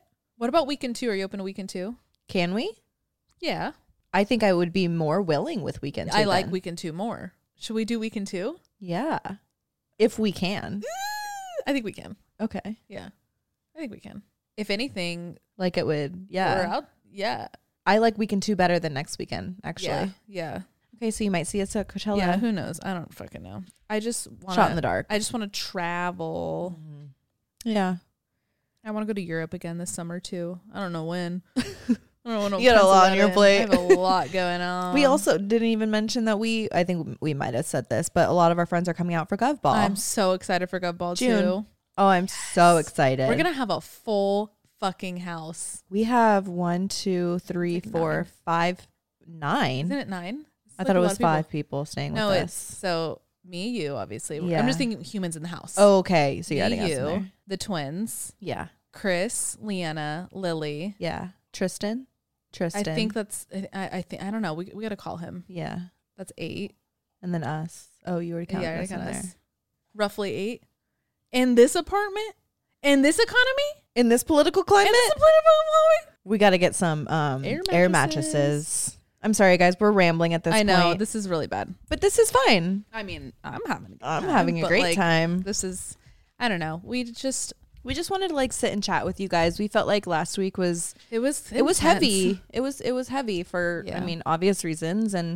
What about weekend two? Are you open to weekend two? Can we? Yeah. I think I would be more willing with weekend two. I like then. weekend two more. Should we do weekend two? Yeah. If we can. I think we can. Okay. Yeah. I think we can. If anything, Like it would. Yeah. we're out. Yeah. I like weekend two better than next weekend, actually. Yeah. Yeah. Okay, so you might see us at Coachella. Yeah. Who knows? I don't fucking know. I just want Shot in the dark. I just want to travel. Yeah. I want to go to Europe again this summer too. I don't know when. I don't know when You got a lot on pencil your that in. plate. I have a lot going on. We also didn't even mention that we, I think we might have said this, but a lot of our friends are coming out for Gov Ball. I'm so excited for Gov Ball June. too. oh, I'm so excited. We're gonna have a full fucking house. We have one, two, three, Like four, nine. five, nine. Isn't it nine? It's I like thought a it lot was of people. five people staying No, with it's us. so me, you, obviously. Yeah. I'm just thinking humans in the house. Oh, okay. So you're me, adding us in you, there. the twins, Yeah. Chris, Leanna, Lily. Yeah. Tristan. Tristan. I think that's. I, I think I don't know. We we gotta call him. Yeah. That's eight. And then us. Oh, you already counted yeah, I us in got there. us. Roughly eight. In this apartment, in this economy, In this political climate, in this political we got to get some um, Air air, mattresses. mattresses. I'm sorry, guys. We're rambling at this I point. know this is really bad. But this is fine. I mean, I'm having. A good I'm time, having a but, great like, time. This is. I don't know. We just. We just wanted to like sit and chat with you guys. We felt like last week was It was. it was intense. heavy. It was it was heavy for Yeah. I mean obvious reasons, and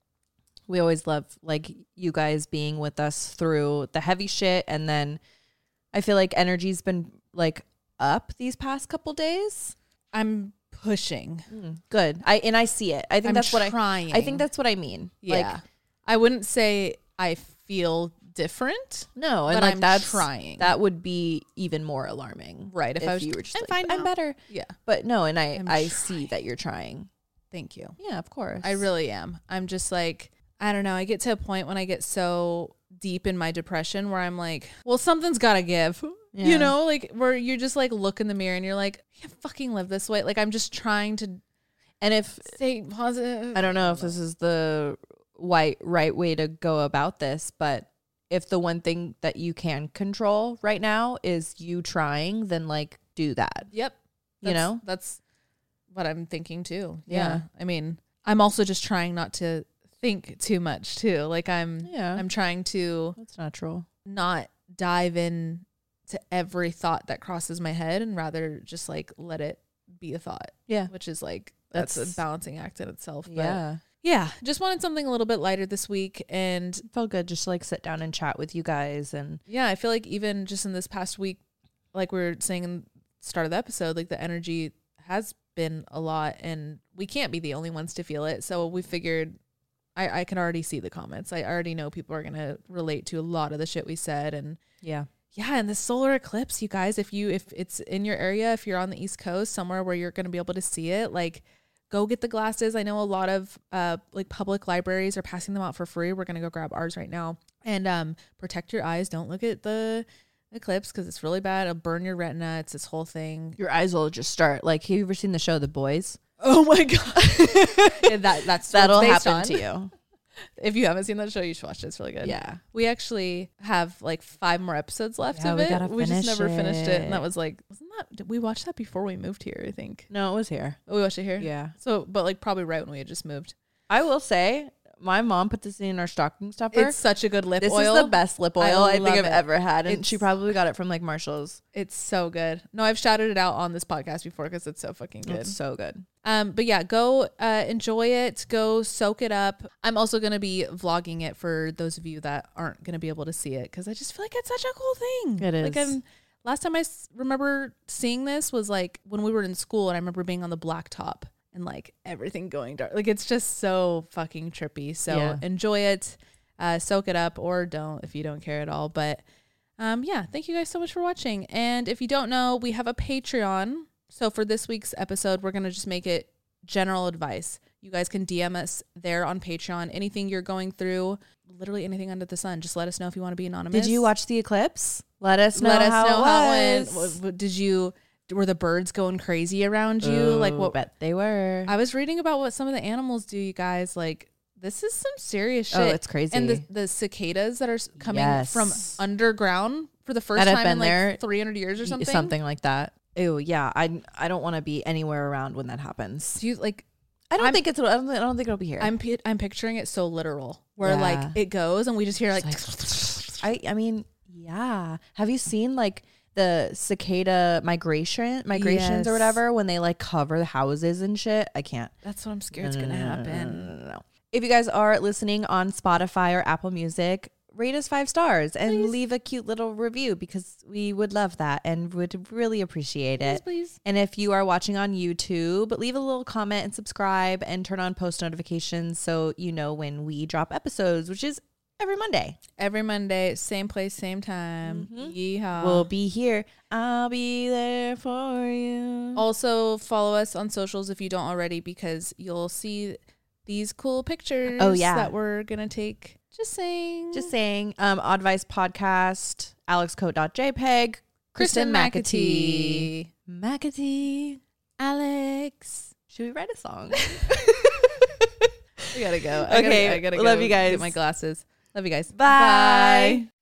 we always love like you guys being with us through the heavy shit, and then I feel like energy's been like up these past couple days. I'm pushing. Good. I and I see it. I think I'm that's what I trying. I think that's what I mean. Yeah. Like I wouldn't say I feel different. no, and But like I'm that's trying. That would be even more alarming. Right. If, If, I was you were just I'm like, fine I'm now." better. Yeah. But no, and I I'm I trying. see that you're trying. Thank you. Yeah, of course. I really am. I'm just like, I don't know. I get to a point when I get so deep in my depression where I'm like, well, something's got to give. Yeah. You know, like where you just like look in the mirror and you're like, I can't fucking live this way. Like I'm just trying to And if stay positive. I don't know if this is the white right way to go about this, but if the one thing that you can control right now is you trying, then like do that. Yep. You That's- know? That's what I'm thinking too. Yeah. Yeah. I mean, I'm also just trying not to think too much too. Like I'm Yeah. I'm trying to That's natural. not dive in to every thought that crosses my head and rather just like let it be a thought, Yeah. which is like that's, That's- a balancing act in itself. But Yeah. yeah, just wanted something a little bit lighter this week. And Felt good just to like sit down and chat with you guys, and yeah, I feel like even just in this past week, like we were saying in the start of the episode, like the energy has been a lot and we can't be the only ones to feel it. So we figured I, I can already see the comments. I already know people are going to relate to a lot of the shit we said. And yeah. yeah, and the solar eclipse, you guys, if you if it's in your area, if you're on the East Coast, somewhere where you're going to be able to see it, like go get the glasses. I know a lot of uh like public libraries are passing them out for free. We're going to go grab ours right now. And um protect your eyes. Don't look at the eclipse because it's really bad. It'll burn your retina. It's this whole thing. Your eyes will just start like, have you ever seen the show The Boys? Oh my god. that that's That'll what it's based happen on. to you. If you haven't seen that show, you should watch it. It's really good. Yeah. We actually have like five more episodes left Yeah, of we it. gotta We just finish never finished it. And it. that was like, wasn't that, did we watch that before we moved here, I think? No, it was here. Oh, we watched it here? Yeah. So, but like probably right when we had just moved. I will say, my mom put this in our stocking stuffer. It's such a good lip This oil. is the best lip I oil I, think love I've it. ever had. And It's- she probably got it from like Marshall's. It's so good. No, I've shouted it out on this podcast before because it's so fucking good. It's so good. Um, but yeah, go uh, enjoy it. Go soak it up. I'm also going to be vlogging it for those of you that aren't going to be able to see it because I just feel like it's such a cool thing. It is. Like I'm, last time I s- remember seeing this was like when we were in school and I remember being on the blacktop and like everything going dark. Like it's just so fucking trippy. So Yeah. enjoy it, uh, soak it up or don't if you don't care at all. But um, yeah, thank you guys so much for watching. And if you don't know, we have a Patreon. So for this week's episode, we're going to just make it general advice. You guys can D M us there on Patreon. Anything you're going through, literally anything under the sun. Just let us know if you want to be anonymous. Did you watch the eclipse? Let us know Let us how know it how it was. went. What- what- Did you, were the birds going crazy around you? like what? Bet they were. I was reading about what some of the animals do, you guys. Like this is some serious shit. Oh, it's crazy. And the, the cicadas that are s- coming Yes. from underground for the first That have time in been there like three hundred years or something. Something like that. Ew, yeah. I I don't want to be anywhere around when that happens. Do you like? I don't I'm, think it's. I don't, I don't think it'll be here. I'm pi- I'm picturing it so literal, where Yeah. like it goes and we just hear like. I I mean, yeah. Have you seen like the cicada migration migrations Yes. or whatever when they like cover the houses and shit? I can't. That's what I'm scared it's gonna No, no, happen. no, no, no. If you guys are listening on Spotify or Apple Music, rate us five stars and Please. leave a cute little review because we would love that and would really appreciate Please, it. please. And if you are watching on YouTube, leave a little comment and subscribe and turn on post notifications so you know when we drop episodes, which is every Monday. Every Monday, same place, same time. Mhm. Yeehaw. We'll be here. I'll be there for you. Also, follow us on socials if you don't already, because you'll see these cool pictures Oh, yeah. that we're going to take. Just saying. Just saying, um, Advice Podcast, alexcoat.jpg, Kristen McAtee. McAtee. Alex. Should we write a song? We gotta go. I Okay, gotta, I gotta love go you guys. Get my glasses. Love you guys. Bye. Bye.